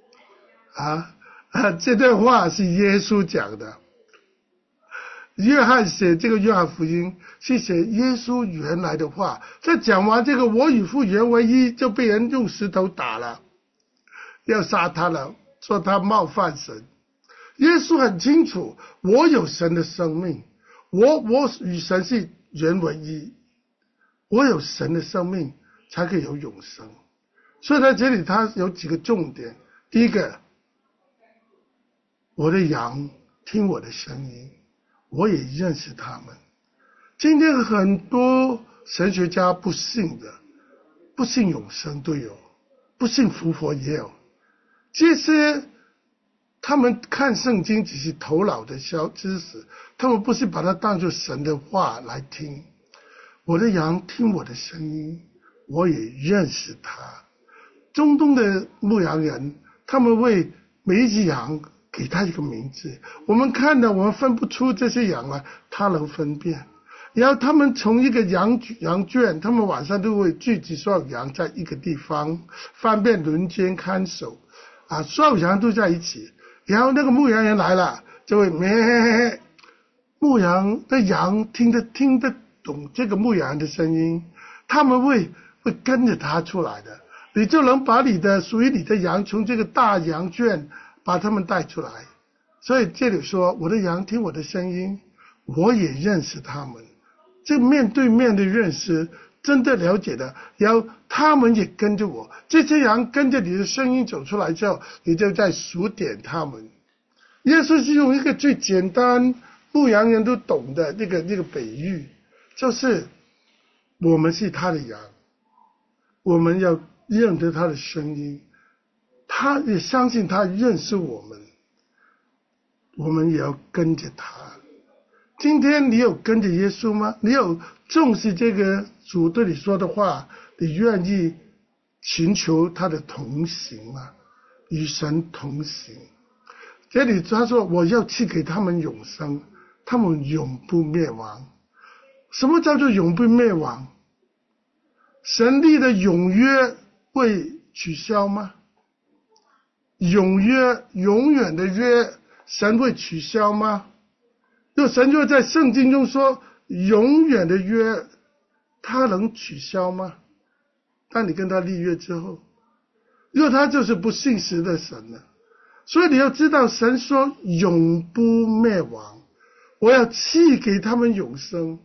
这段话是耶稣讲的。约翰写这个约翰福音是写耶稣原来的话。他讲完这个我与父原为一，就被人用石头打了，要杀他了，说他冒犯神。耶稣很清楚，我有神的生命，我与神是原为一，我有神的生命才可以有永生。所以在这里他有几个重点。第一个，我的羊听我的声音，我也认识他们。今天很多神学家不信的，不信永生都有，不信复活也有。这些他们看圣经只是头脑的知识，他们不是把它当作神的话来听。我的羊听我的声音，我也认识他。中东的牧羊人，他们为每一只羊给他一个名字。我们看了，我们分不出这些羊来，他能分辨。然后他们从一个羊圈，他们晚上都会聚集所有羊在一个地方，方便轮奸看守啊，所有羊都在一起。然后那个牧羊人来了，就会咩，牧羊的羊听得懂这个牧羊人的声音，他们会跟着他出来的。你就能把属于你的羊从这个大羊圈把他们带出来。所以这里说，我的羊听我的声音，我也认识他们。这面对面的认识，真的了解的，然后他们也跟着我。这些羊跟着你的声音走出来之后，你就在数点他们。耶稣是用一个最简单牧羊人都懂的那个比喻，就是我们是他的羊，我们要认得他的声音，他也相信他认识我们，我们也要跟着他。今天你有跟着耶稣吗？你有重视这个主对你说的话，你愿意寻求他的同行吗？与神同行。这里他说，我要赐给他们永生，他们永不灭亡。什么叫做永不灭亡？神立的永约会取消吗？永约，永远的约，神会取消吗？若神就在圣经中说永远的约，他能取消吗？当你跟他立约之后，若他就是不信实的神了。所以你要知道，神说永不灭亡，我要赐给他们永生。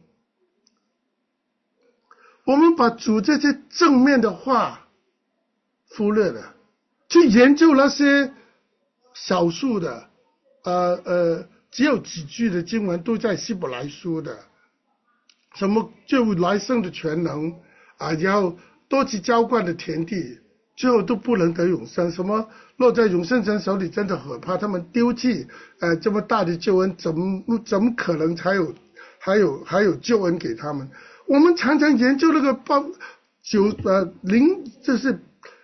我们把主这些正面的话忽略了，去研究那些少数的只有几句的经文，都在希伯来书的，什么就来生的全能啊，然后多次浇灌的田地，最后都不能得永生。什么落在永生神手里真的可怕，他们丢弃这么大的救恩，怎么可能还有救恩给他们？我们常常研究那个就是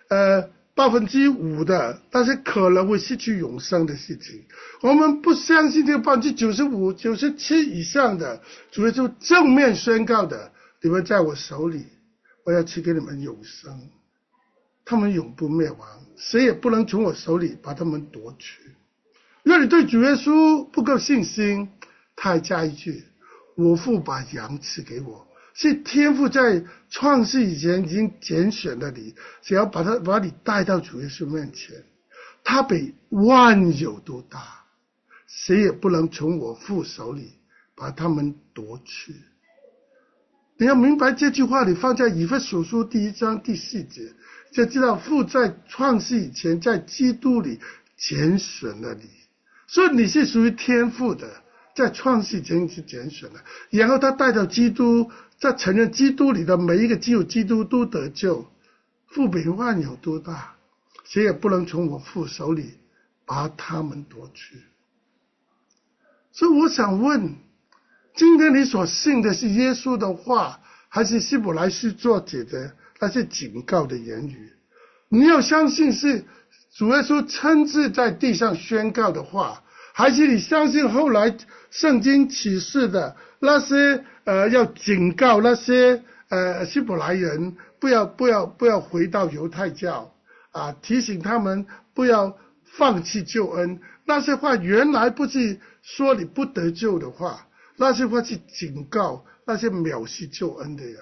5%的，但是可能会失去永生的事情。我们不相信这个95%、97%以上的，主耶稣正面宣告的，你们在我手里，我要赐给你们永生，他们永不灭亡，谁也不能从我手里把他们夺取。若你对主耶稣不够信心，他还加一句，我父把羊赐给我，是天父在创世以前已经拣选了你，想要把你带到主耶稣面前。他比万有都大，谁也不能从我父手里把他们夺去。你要明白这句话，你放在以弗所书1章第4节，就知道父在创世以前在基督里拣选了你，所以你是属于天父的，在创世以前是拣选了，然后他带到基督，在承认基督里的每一个只有基督都得救。父比万有多大，谁也不能从我父手里把他们夺去。所以我想问，今天你所信的是耶稣的话，还是希伯来书作者的那些警告的言语？你要相信是主耶稣亲自在地上宣告的话，还是你相信后来圣经启示的那些要警告那些希伯来人不要回到犹太教啊，提醒他们不要放弃救恩，那些话原来不是说你不得救的话，那些话是警告那些藐视救恩的人。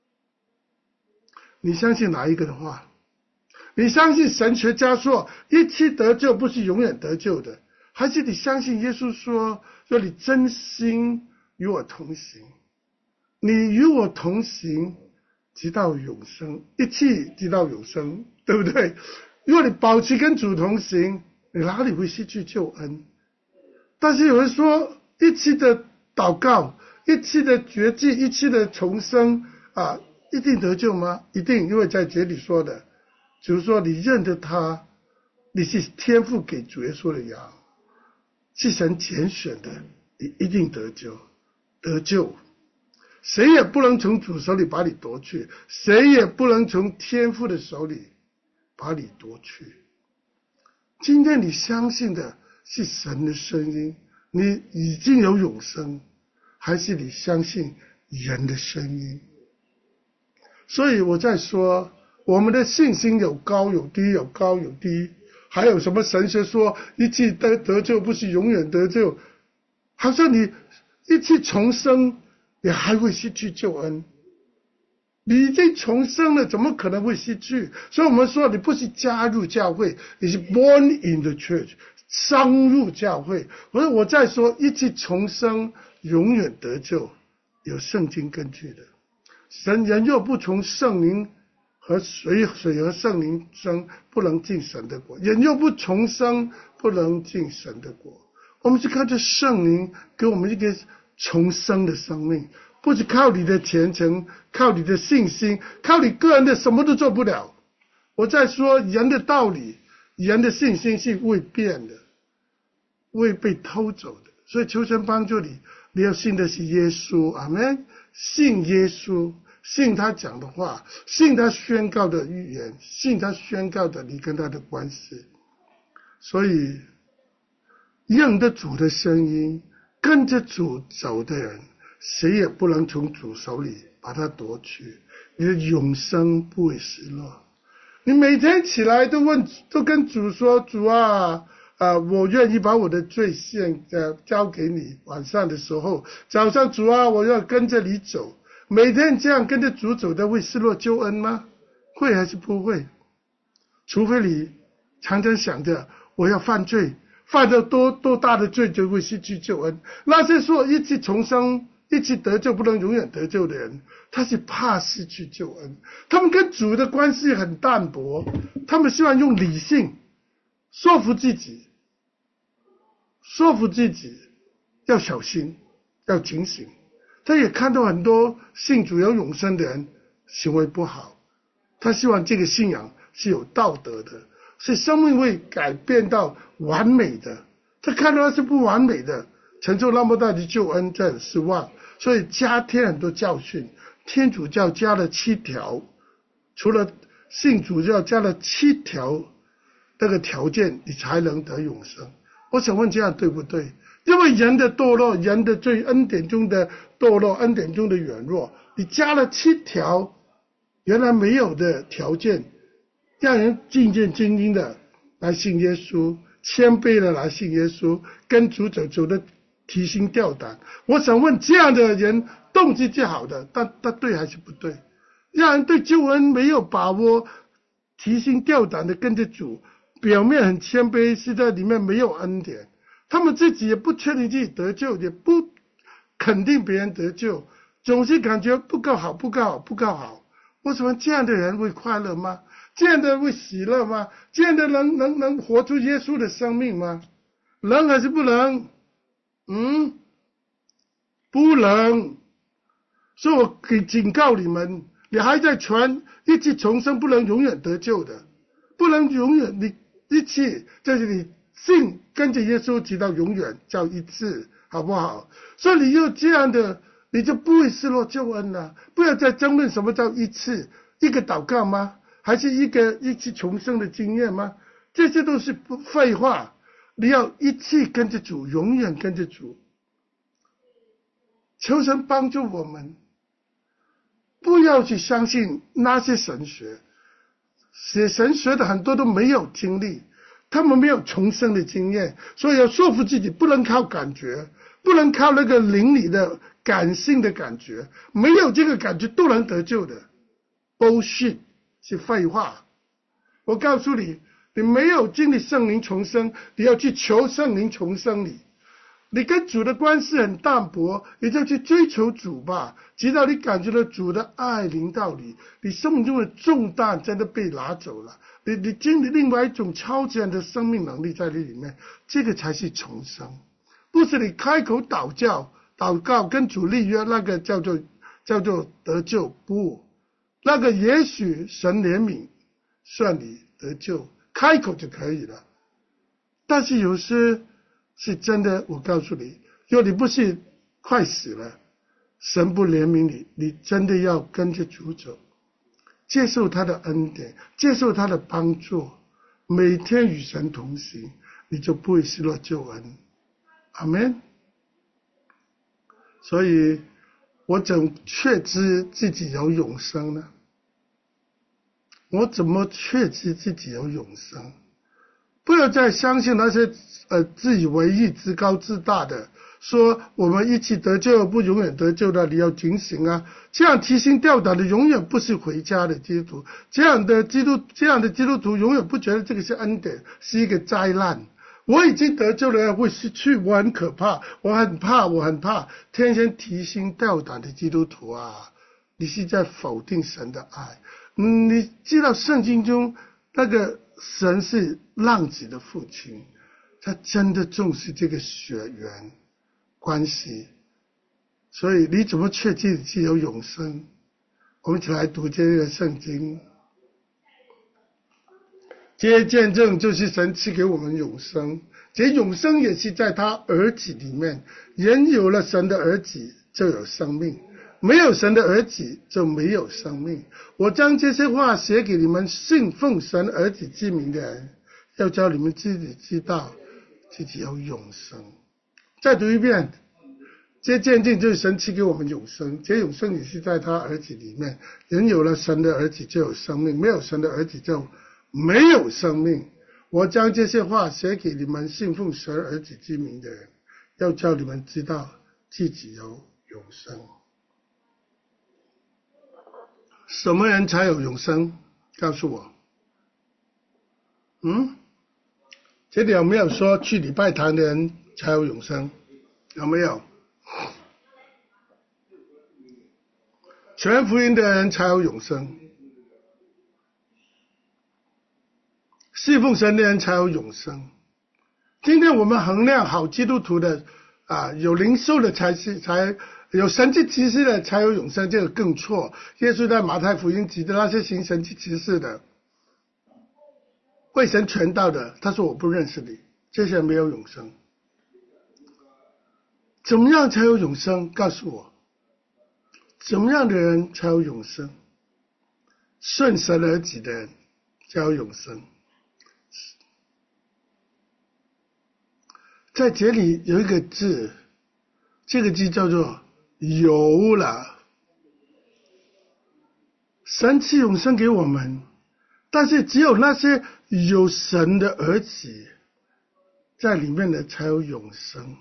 你相信哪一个的话？你相信神学家说一期得救不是永远得救的，还是你相信耶稣说你真心与我同行，你与我同行直到永生，一起直到永生，对不对？如果你保持跟主同行，你哪里会失去救恩？但是有人说一期的祷告，一期的绝迹，一期的重生啊，一定得救吗？一定，因为在这里说的就是说你认得他，你是天父给主耶稣的羊，是神拣选的，你一定得救。谁也不能从主手里把你夺去，谁也不能从天父的手里把你夺去。今天你相信的是神的声音？你已经有永生，还是你相信人的声音？所以我在说，我们的信心有高有低，有高有低。还有什么神学说一次得救不是永远得救，好像你一次重生，你还会失去救恩。你已经重生了，怎么可能会失去？所以我们说，你不是加入教会，你是 born in the church， 生入教会。我在说，一次重生永远得救，有圣经根据的。人若不从圣灵和水和圣灵生，不能进神的国。人若不重生，不能进神的国。我们是靠着圣灵给我们一个重生的生命，不是靠你的虔诚，靠你的信心，靠你个人的什么都做不了。我在说人的道理，人的信心是会变的，会被偷走的。所以求神帮助你，你要信的是耶稣，阿们，信耶稣，信他讲的话，信他宣告的预言，信他宣告的你跟他的关系。所以认得主的声音，跟着主走的人，谁也不能从主手里把他夺去，你的永生不会失落。你每天起来都跟主说，主啊，我愿意把我的罪献交给你。晚上的时候，早上主啊，我要跟着你走。每天这样跟着主走的，会失落救恩吗？会还是不会？除非你常常想着我要犯罪，犯了多大的罪就会失去救恩。那些说一次重生，一次得救不能永远得救的人，他是怕失去救恩，他们跟主的关系很淡薄，他们希望用理性说服自己要小心，要警醒。他也看到很多信主有永生的人行为不好，他希望这个信仰是有道德的，是生命会改变到完美的。他看到他是不完美的，承受那么大的救恩，这很失望。所以加添很多教训，天主教加了7条，除了信主教加了7条那个条件，你才能得永生。我想问这样对不对？因为人的堕落，人的罪，恩典中的堕落，恩典中的软弱，你加了7条原来没有的条件，让人渐渐精英的来信耶稣，谦卑的来信耶稣，跟主走的提心吊胆。我想问，这样的人动机是好的，但对还是不对？让人对救恩没有把握，提心吊胆的跟着主，表面很谦卑，是在里面没有恩典。他们自己也不确定自己得救，也不肯定别人得救，总是感觉不够好。为什么这样的人会快乐吗？这样的人会喜乐吗？这样的人能活出耶稣的生命吗？能还是不能？不能。所以我警告你们，你还在传一次重生不能永远得救的，不能永远，你一次就是你信跟着耶稣直到永远，叫一次，好不好？所以你又这样的，你就不会失落救恩了。不要再争论什么叫一次，一个祷告吗？还是一次重生的经验吗？这些都是废话。你要一次跟着主，永远跟着主。求神帮助我们，不要去相信那些神学，写神学的很多都没有经历，他们没有重生的经验，所以要说服自己，不能靠感觉，不能靠那个灵里的感性的感觉，没有这个感觉都能得救的 bullshit， 是废话。我告诉你，你没有经历圣灵重生，你要去求圣灵重生你。你跟主的关系很淡薄，你就去追求主吧，直到你感觉到主的爱临到你，你生命中的重担真的被拿走了，你经历另外一种超自然的生命能力在你里面，这个才是重生。不是你开口祷告跟主立约，那个叫做得救，不，那个也许神怜悯算你得救，开口就可以了。但是有时是真的，我告诉你，如果你不是快死了，神不怜悯你，你真的要跟着主走，接受他的恩典，接受他的帮助，每天与神同行， 你就不会失落救恩。阿们。所以我怎确知自己有永生呢？我怎么确知自己有永生？不要再相信那些自以为意、自高自大的，说我们一起得救不永远得救的，你要警醒啊！这样提心吊胆的，永远不是回家的基督徒。这样的基督徒永远不觉得这个是恩典，是一个灾难。我已经得救了，会失去，我很可怕，我很怕。天天提心吊胆的基督徒啊，你是在否定神的爱。你知道圣经中那个神是浪子的父亲，他真的重视这个血缘关系。所以你怎么确定自己有永生？我们一起来读这个圣经。这见证就是神赐给我们永生，这永生也是在他儿子里面。人有了神的儿子就有生命，没有神的儿子就没有生命。我将这些话写给你们信奉神儿子之名的人，要叫你们自己知道自己有永生。再读一遍，这见证就是神赐给我们永生，这永生也是在他儿子里面。人有了神的儿子就有生命，没有神的儿子就没有生命。我将这些话写给你们信奉神儿子之名的人，要叫你们知道自己有永生。什么人才有永生？告诉我。这里有没有说去礼拜堂的人才有永生？有没有？传福音的人才有永生，侍奉神的人才有永生。今天我们衡量好基督徒的有灵修的才有神迹奇事的才有永生，这个更错。耶稣在马太福音指的那些行神迹奇事的、为神传道的，他说我不认识你，这些人没有永生。怎么样才有永生？告诉我，怎么样的人才有永生？顺神而己的人才有永生。在这里有一个字，这个字叫做有了。神赐永生给我们，但是只有那些有神的儿子在里面的才有永生。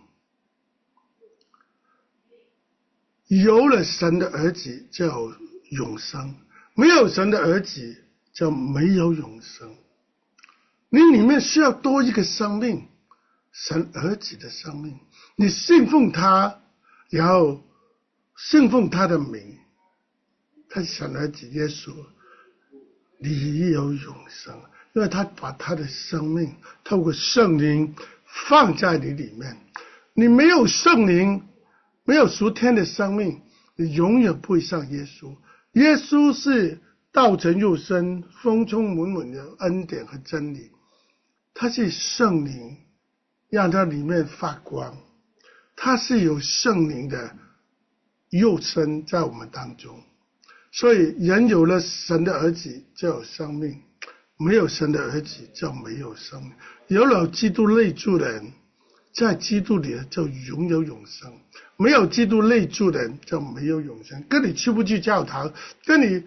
有了神的儿子就有永生，没有神的儿子就没有永生。你里面需要多一个生命，神儿子的生命，你信奉他，然后信奉他的名，他是神儿子耶稣，你有永生，因为他把他的生命透过圣灵放在你里面。你没有圣灵，没有属天的生命，你永远不会像耶稣。耶稣是道成肉身，丰充满满的恩典和真理，他是圣灵让它里面发光，他是有圣灵的肉身在我们当中。所以人有了神的儿子就有生命，没有神的儿子就没有生命。有了基督内住的人，在基督里就拥有永生，没有基督内住的人就没有永生。跟你去不去教堂，跟你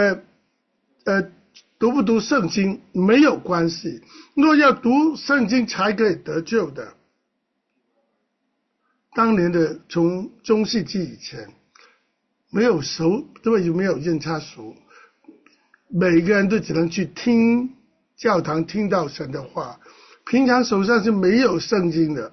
读不读圣经没有关系。若要读圣经才可以得救的，当年的从中世纪以前没有印刷书，每个人都只能去听教堂，听到神的话，平常手上是没有圣经的。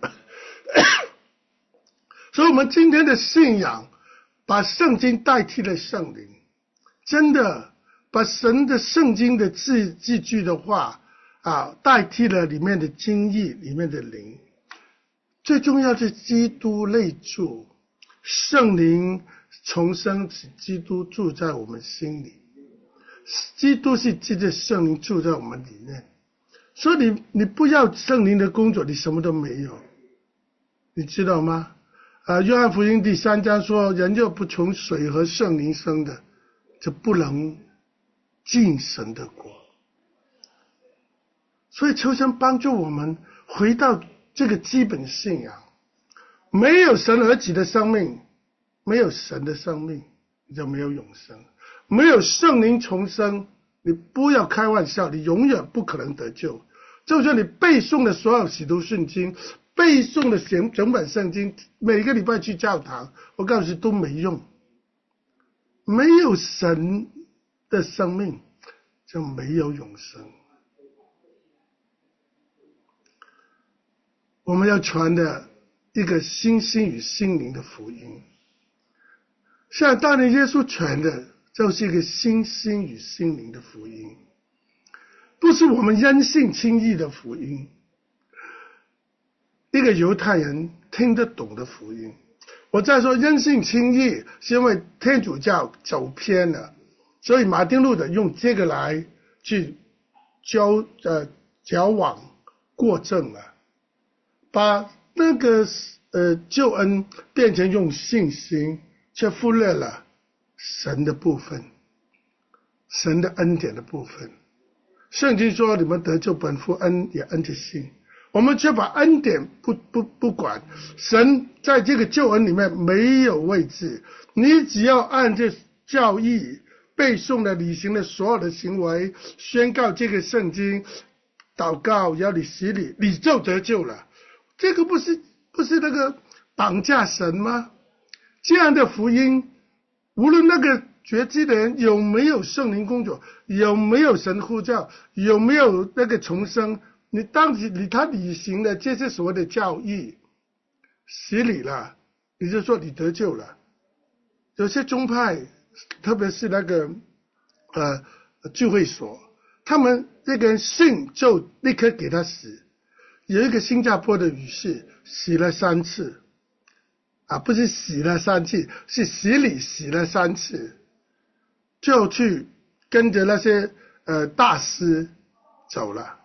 所以我们今天的信仰把圣经代替了圣灵，真的把神的圣经的字句的话代替了里面的经义，里面的灵。最重要是基督内住，圣灵重生，使基督住在我们心里。基督是借着圣灵住在我们里面，所以你不要圣灵的工作，你什么都没有，你知道吗？约翰福音第3章说，人若不从水和圣灵生的，就不能进神的国。所以求神帮助我们， 回到这个基本信仰。没有神而起的生命，没有神的生命，你就没有永生。没有圣灵重生，你不要开玩笑，你永远不可能得救。就算你背诵了所有使徒信经，背诵了整本圣经，每个礼拜去教堂，我告诉你都没用。没有神的生命，就没有永生。我们要传的一个心与心灵的福音，像当年耶稣传的就是一个心与心灵的福音，不是我们因信称义的福音，一个犹太人听得懂的福音。我再说因信称义是因为天主教走偏了，所以马丁路德用这个来去矫枉过正了，把那个救恩变成用信心，却忽略了神的部分，神的恩典的部分。圣经说你们得救本乎恩，也恩着信，我们却把恩典不管。神在这个救恩里面没有位置，你只要按着教义背诵的履行的所有的行为，宣告这个圣经，祷告要你洗礼，你就得救了。这个不是那个绑架神吗？这样的福音，无论那个觉知的人有没有圣灵工作，有没有神呼召，有没有那个重生，你当时他履行了这些所谓的教义，洗礼了，你就说你得救了。有些宗派，特别是那个聚会所，他们那个人信就立刻给他死。有一个新加坡的女士洗了3次，不是洗了3次，是洗礼洗了3次，就去跟着那些大师走了。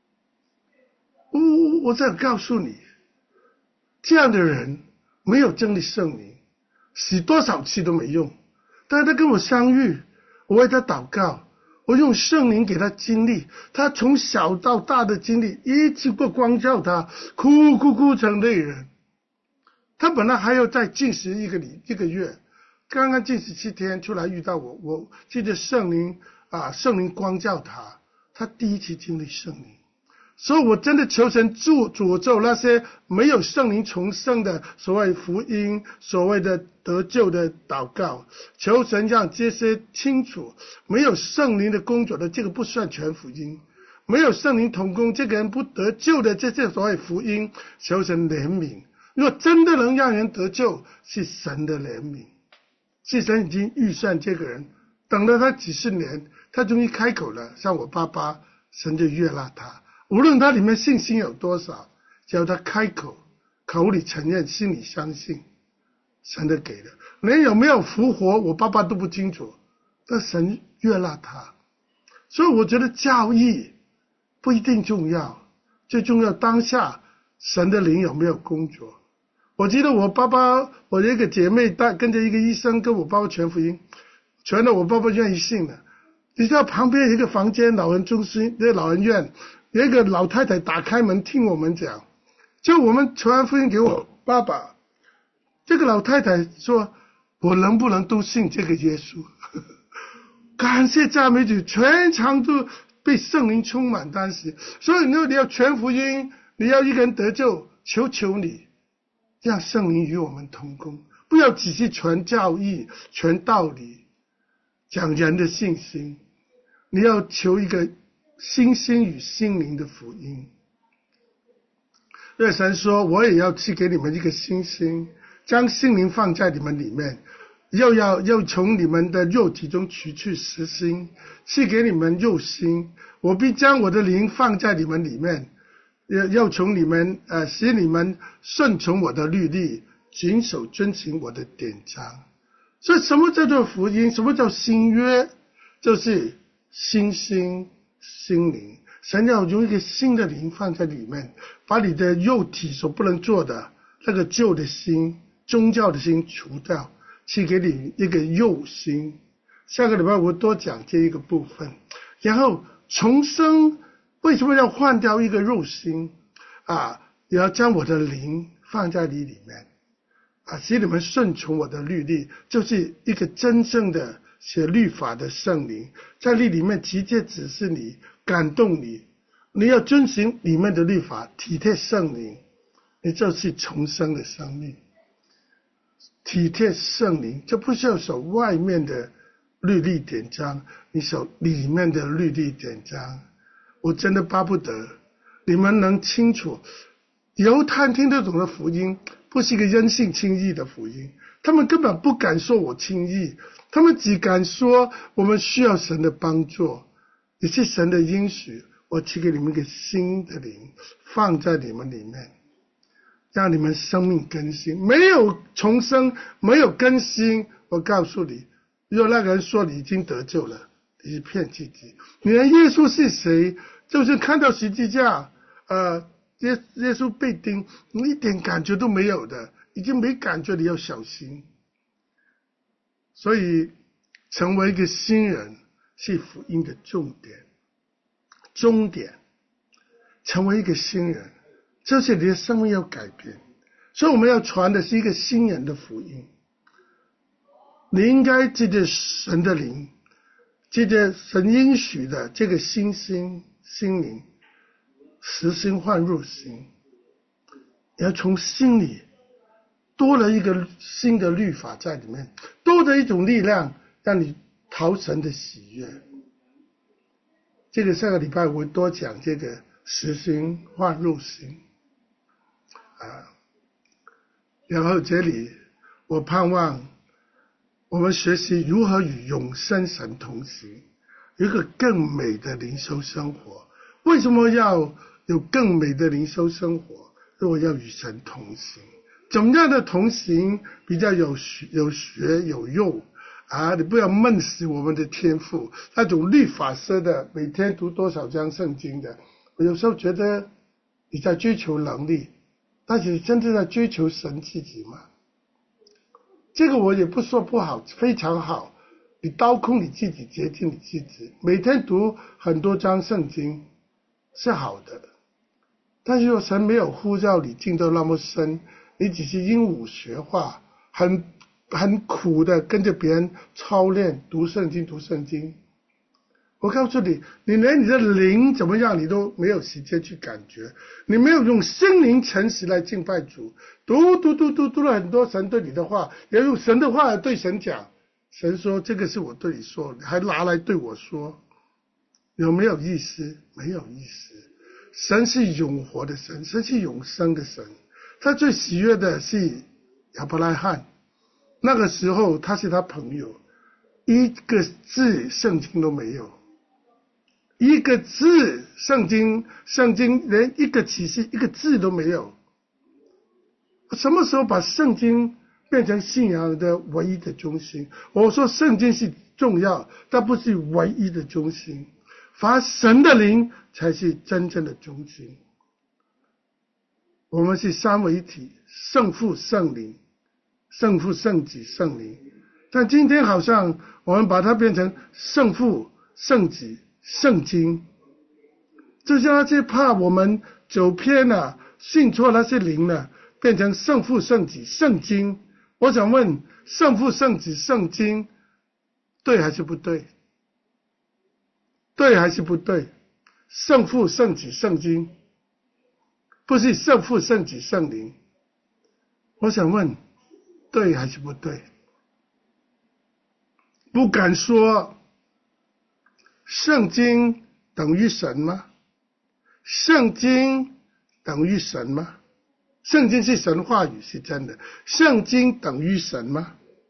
我在告诉你，这样的人没有经历圣灵，洗多少次都没用。但是他跟我相遇，我为他祷告，我用圣灵给他经历，他从小到大的经历，一直过光照他，哭成泪人。他本来还要再禁食一个月，刚刚禁食7天出来遇到我记得圣灵光照他，他第一次经历圣灵。所以我真的求神诅咒那些没有圣灵重生的所谓福音，所谓的得救的祷告，求神让这些清楚，没有圣灵的工作的这个不算全福音，没有圣灵同工这个人不得救的这些所谓福音，求神怜悯。如果真的能让人得救，是神的怜悯，是神已经预算这个人，等了他几十年，他终于开口了，像我爸爸，神就悦纳他。无论他里面信心有多少，只要他开口，口里承认，心里相信，神的给的。连有没有复活，我爸爸都不清楚，但神悦纳他。所以我觉得教义不一定重要，最重要当下神的灵有没有工作。我记得我爸爸，我的一个姐妹跟着一个医生跟我爸爸传福音，传了我爸爸愿意信了。你知道旁边有一个房间，老人中心，那老人院，有一个老太太打开门听我们讲，就我们传福音给我爸爸，这个老太太说，我能不能都信这个耶稣？感谢赞美主，全场都被圣灵充满。当时，所以你要传福音，你要一个人得救，求你让圣灵与我们同工，不要只是传教义、传道理、讲人的信心，你要求一个心与心灵的福音。因为神说，我也要赐给你们一个新心，将心灵放在你们里面，要从你们的肉体中取去实心，赐给你们肉心。我必将我的灵放在你们里面，要从你们使你们顺从我的律例，谨守遵行我的典章。所以什么叫做福音？什么叫新约？就是心灵。神要用一个新的灵放在里面，把你的肉体所不能做的那个旧的心、宗教的心除掉，去给你一个肉心。下个礼拜我多讲这一个部分。然后重生为什么要换掉一个肉心？ 也要将我的灵放在你里面使你们顺从我的律例，就是一个真正的写律法的圣灵，在你里面直接指示你，感动你，你要遵循里面的律法，体贴圣灵，你就是重生的生命。体贴圣灵就不需要守外面的律例典章，你守里面的律例典章。我真的巴不得你们能清楚，犹太听这种的福音不是一个因信称义的福音，他们根本不敢说我称义，他们只敢说我们需要神的帮助，也是神的应许，我赐给你们一个新的灵放在你们里面，让你们生命更新。没有重生，没有更新，我告诉你，若那个人说你已经得救了，你是骗自己。你连耶稣是谁，就是看到十字架耶稣被钉，你一点感觉都没有的，已经没感觉，你要小心。所以成为一个新人是福音的重点终点。成为一个新人，这是你的生命要改变，所以我们要传的是一个新人的福音。你应该记得神的灵，记得神应许的这个新灵，实心换入心，要从心里多了一个新的律法在里面，多的一种力量让你讨神的喜悦。这个下个礼拜我会多讲这个实心换入心然后这里我盼望我们学习如何与永生神同行，有一个更美的灵修生活。为什么要有更美的灵修生活？因为要与神同行。怎么样的同行比较有学有用你不要闷死我们的天赋，那种律法师的每天读多少章圣经的，我有时候觉得你在追求能力，但是你真正在追求神自己吗？这个我也不说不好，非常好，你刀空你自己，洁净你自己，每天读很多章圣经是好的。但是如果神没有呼召你进到那么深，你只是鹦鹉学话，很苦的跟着别人操练读圣经，我告诉你，你连你的灵怎么样你都没有时间去感觉，你没有用心灵诚实来敬拜主，读了很多神对你的话，也用神的话对神讲，神说这个是我对你说，你还拿来对我说，有没有意思？没有意思。神是永活的神，神是永生的神，他最喜悦的是亚伯拉罕，那个时候他是他朋友，一个字圣经都没有，一个字圣经连一个启示一个字都没有。什么时候把圣经变成信仰的唯一的中心？我说圣经是重要，但不是唯一的中心，反而神的灵才是真正的中心。我们是三位一体，圣父圣灵，圣父圣子圣灵，但今天好像我们把它变成圣父圣子圣经，就像那些怕我们走偏了信错那些灵了，变成圣父圣子圣经。我想问，圣父圣子圣经对还是不对？对还是不对？圣父圣子圣经不是圣父圣子圣灵，我想问对还是不对？不敢说圣经等于神吗？圣经等于神吗？圣经是神话语是真的，圣经等于神吗？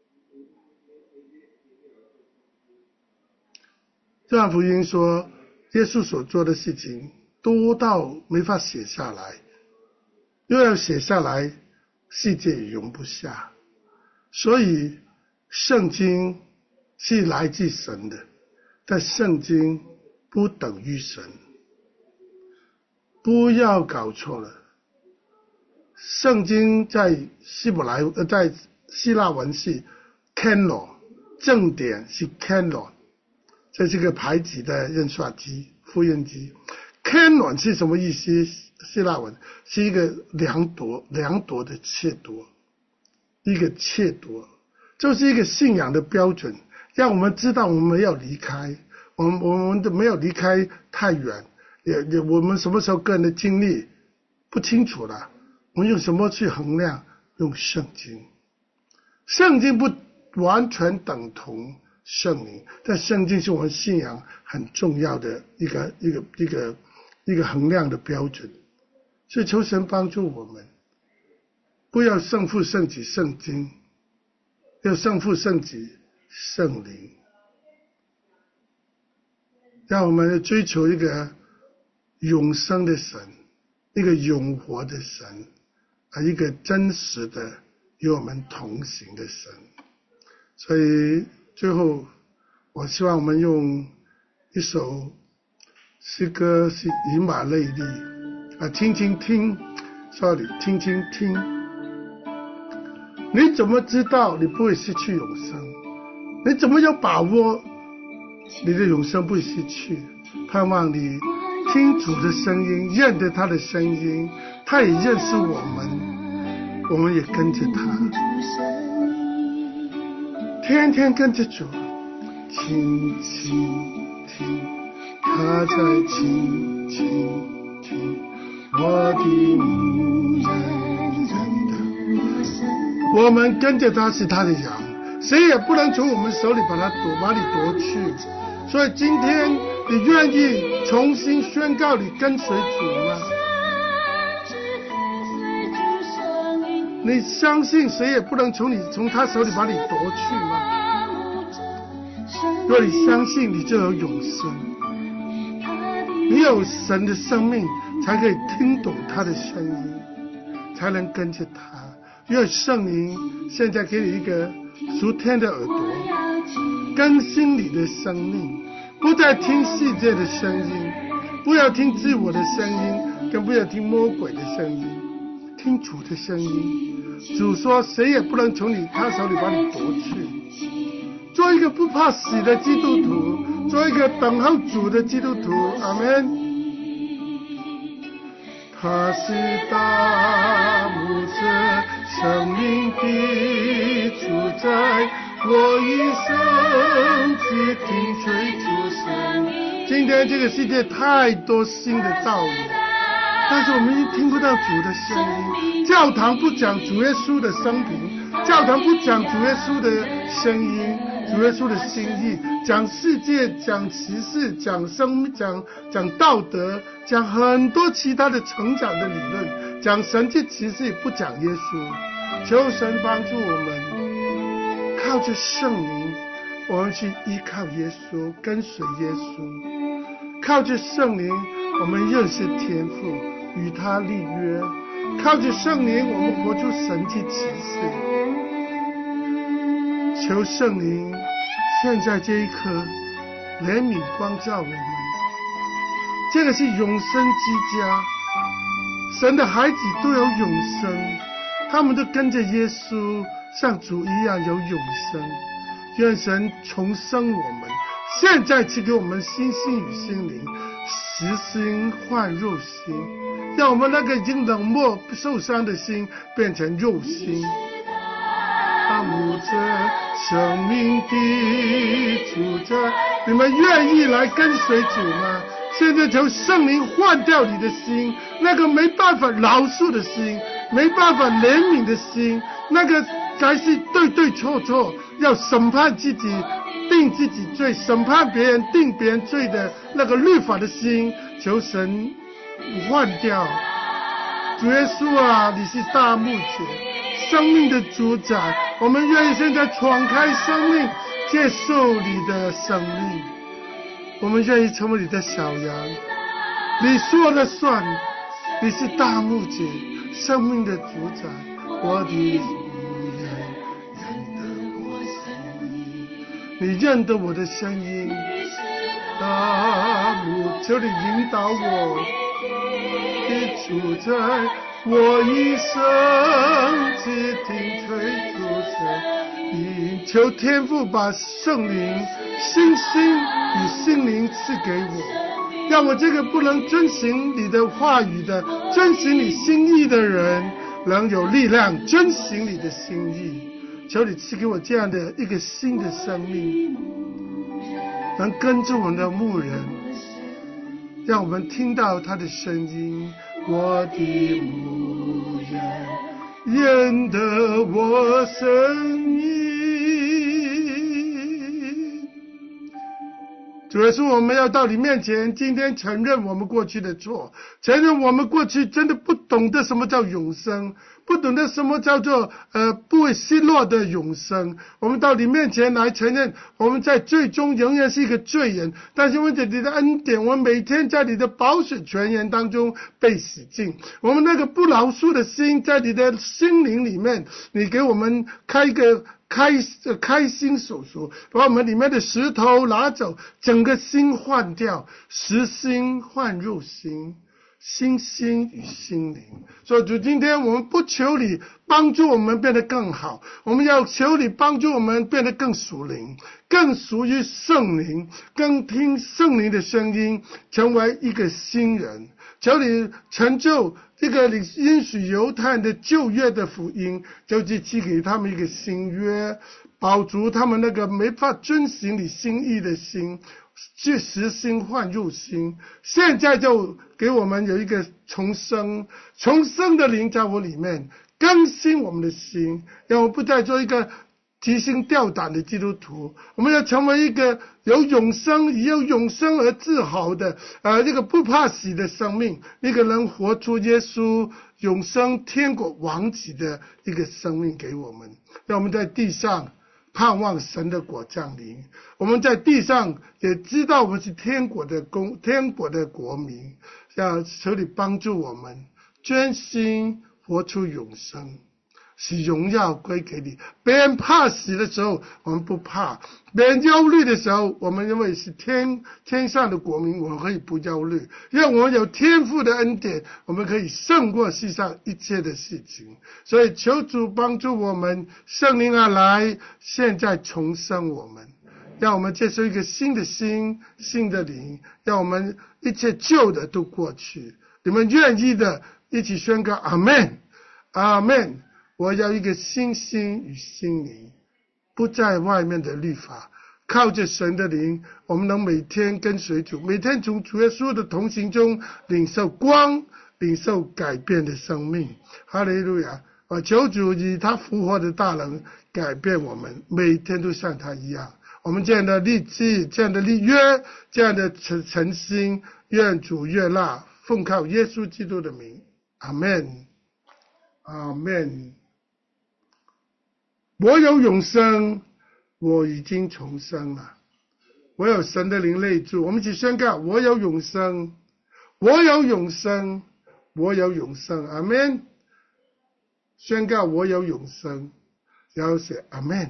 约翰福音说耶稣所做的事情多到没法写下来，又要写下来世界也容不下，所以圣经是来自神的，但圣经不等于神，不要搞错了。圣经在在希腊文是 canon， 正典是 canon， 这是个牌子的印刷机复印机。 Canon 是什么意思？希腊文是一个量度的切度，一个切度，就是一个信仰的标准，让我们知道我们要离开，我们都没有离开太远，也我们什么时候个人的经历不清楚了，我们用什么去衡量？用圣经。圣经不完全等同圣灵，但圣经是我们信仰很重要的一个衡量的标准。所以求神帮助我们，不要圣父圣子圣经，要圣父圣子圣灵，让我们追求一个永生的神，一个永活的神，一个真实的与我们同行的神。所以最后我希望我们用一首诗歌是以马内利轻轻听 sorry 轻轻听。你怎么知道你不会失去永生？你怎么有把握你的永生不会失去？盼望你听主的声音，认得他的声音，他也认识我们，我们也跟着他，天天跟着主，轻轻听，他在轻轻听，我的牧人的，我们跟着他是他的羊，谁也不能从我们手里把你夺去。所以今天你愿意重新宣告你跟随主吗？你相信谁也不能从他手里把你夺去吗？若你相信，你就有永生，你有神的生命，才可以听懂他的声音，才能跟着他。因为圣灵现在给你一个属天的耳朵，更新你的生命，不再听世界的声音，不要听自我的声音，更不要听魔鬼的声音，听主的声音。主说谁也不能从他手里把你夺去。做一个不怕死的基督徒，做一个等候主的基督徒。阿们。他是大牧者，生命的主宰，我一生只听吹主声。今天这个世界太多新的道理，但是我们听不到主的声音。教堂不讲主耶稣的生平，教堂不讲主耶稣的声音，主耶稣的心意，讲世界，讲歧视，讲生命，讲道德，讲很多其他的成长的理论，讲神迹奇事，不讲耶稣。求神帮助我们，靠着圣灵，我们去依靠耶稣，跟随耶稣。靠着圣灵，我们认识天父，与他立约。靠着圣灵，我们活出神迹奇事。求圣灵现在这一刻怜悯光照我们，这个是永生之家，神的孩子都有永生，他们都跟着耶稣像主一样有永生。愿神重生我们，现在赐给我们新心与心灵，实心换肉心，让我们那个已经冷漠受伤的心变成肉心。大牧者，生命的主宰，你们愿意来跟随主吗？现在求圣灵换掉你的心，那个没办法饶恕的心，没办法怜悯的心，那个才是对错，要审判自己，定自己罪，审判别人，定别人罪的那个律法的心，求神换掉。主耶稣啊，你是大牧者，生命的主宰，我们愿意现在敞开生命，接受你的生命，我们愿意成为你的小羊，你说了算，你是大牧者，生命的主宰，我的牧人认得我声音，你认得我的声音，大牧，求你引导我的主宰，我一生只听吹主声，求天父把圣灵、信心与心灵赐给我， 让我这个不能遵行你的话语的，遵行你心意的人，能有力量遵行你的心意。求你赐给我这样的一个新的生命，能跟着我们的牧人，让我们听到他的声音。我的牧人，认得我声音。主耶稣，我们要到你面前，今天承认我们过去的错，承认我们过去真的不懂得什么叫永生，不懂得什么叫做不会失落的永生。我们到你面前来承认，我们在最终仍然是一个罪人，但是因着你的恩典，我们每天在你的宝水泉源当中被洗净。我们那个不饶恕的心，在你的心灵里面，你给我们开心手术，把我们里面的石头拿走，整个心换掉，实心换肉心，心心与心灵。所以主，今天我们不求你帮助我们变得更好，我们要求你帮助我们变得更属灵，更属于圣灵，更听圣灵的声音，成为一个新人。求你成就这个你应许犹太人的旧约的福音，就是寄给他们一个新约，保足他们那个没法遵行你心意的心，去实心换入心。现在就给我们有一个重生的灵在我里面，更新我们的心，让我不再做一个提心吊胆的基督徒，我们要成为一个有永生而自豪的这个不怕死的生命，一个能活出耶稣永生天国王子的一个生命给我们。让我们在地上盼望神的国降临，我们在地上也知道我们是天国的国民。要求你帮助我们专心活出永生，使荣耀归给你。别人怕死的时候我们不怕，别人忧虑的时候，我们因为是天上的国民，我们可以不忧虑，因为我们有天父的恩典，我们可以胜过世上一切的事情。所以求主帮助我们，圣灵啊来，现在重生我们，让我们接受一个新的心，新的灵，让我们一切旧的都过去。你们愿意的一起宣告阿们，阿们。我要一个新心与心灵，不在外面的律法，靠着神的灵，我们能每天跟随主，每天从主耶稣的同行中领受光，领受改变的生命。哈利路亚！求主以他复活的大能改变我们，每天都像他一样。我们这样的立志，这样的立约，这样的诚心，愿主悦纳，奉靠耶稣基督的名，阿们，阿们。我有永生，我已经重生了，我有神的灵内住。我们一起宣告：我有永生，我有永生，我有永生。阿们。宣告我有永生，然后写阿们。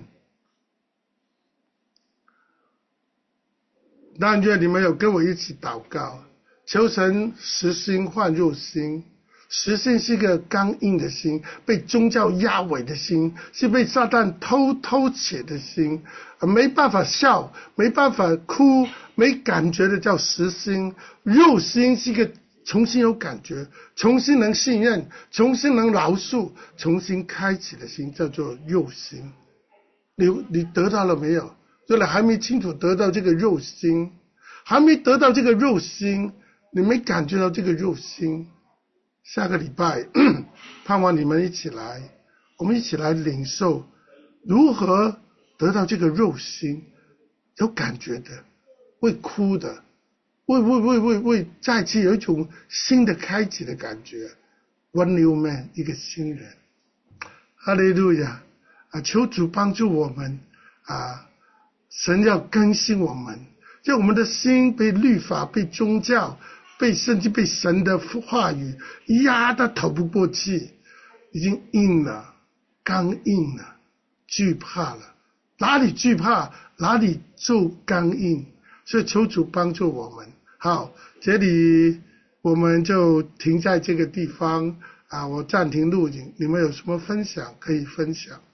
但愿你们有跟我一起祷告，求神实心换入心。实心是一个刚硬的心，被宗教压萎的心，是被撒旦偷窃的心，没办法笑，没办法哭，没感觉的叫实心。肉心是一个重新有感觉，重新能信任，重新能饶恕，重新开启的心，叫做肉心。你得到了没有？如果还没清楚得到这个肉心，还没得到这个肉心，你没感觉到这个肉心，下个礼拜盼望你们一起来，我们一起来领受如何得到这个肉心，有感觉的，会哭的，会再次有一种新的开启的感觉。One new man， 一个新人。哈利路亚！求主帮助我们神要更新我们，就我们的心被律法、被宗教、甚至被神的话语压得透不过气，已经硬了，刚硬了，惧怕了。哪里惧怕，哪里就刚硬。所以求主帮助我们。好，这里我们就停在这个地方我暂停录影，你们有什么分享可以分享。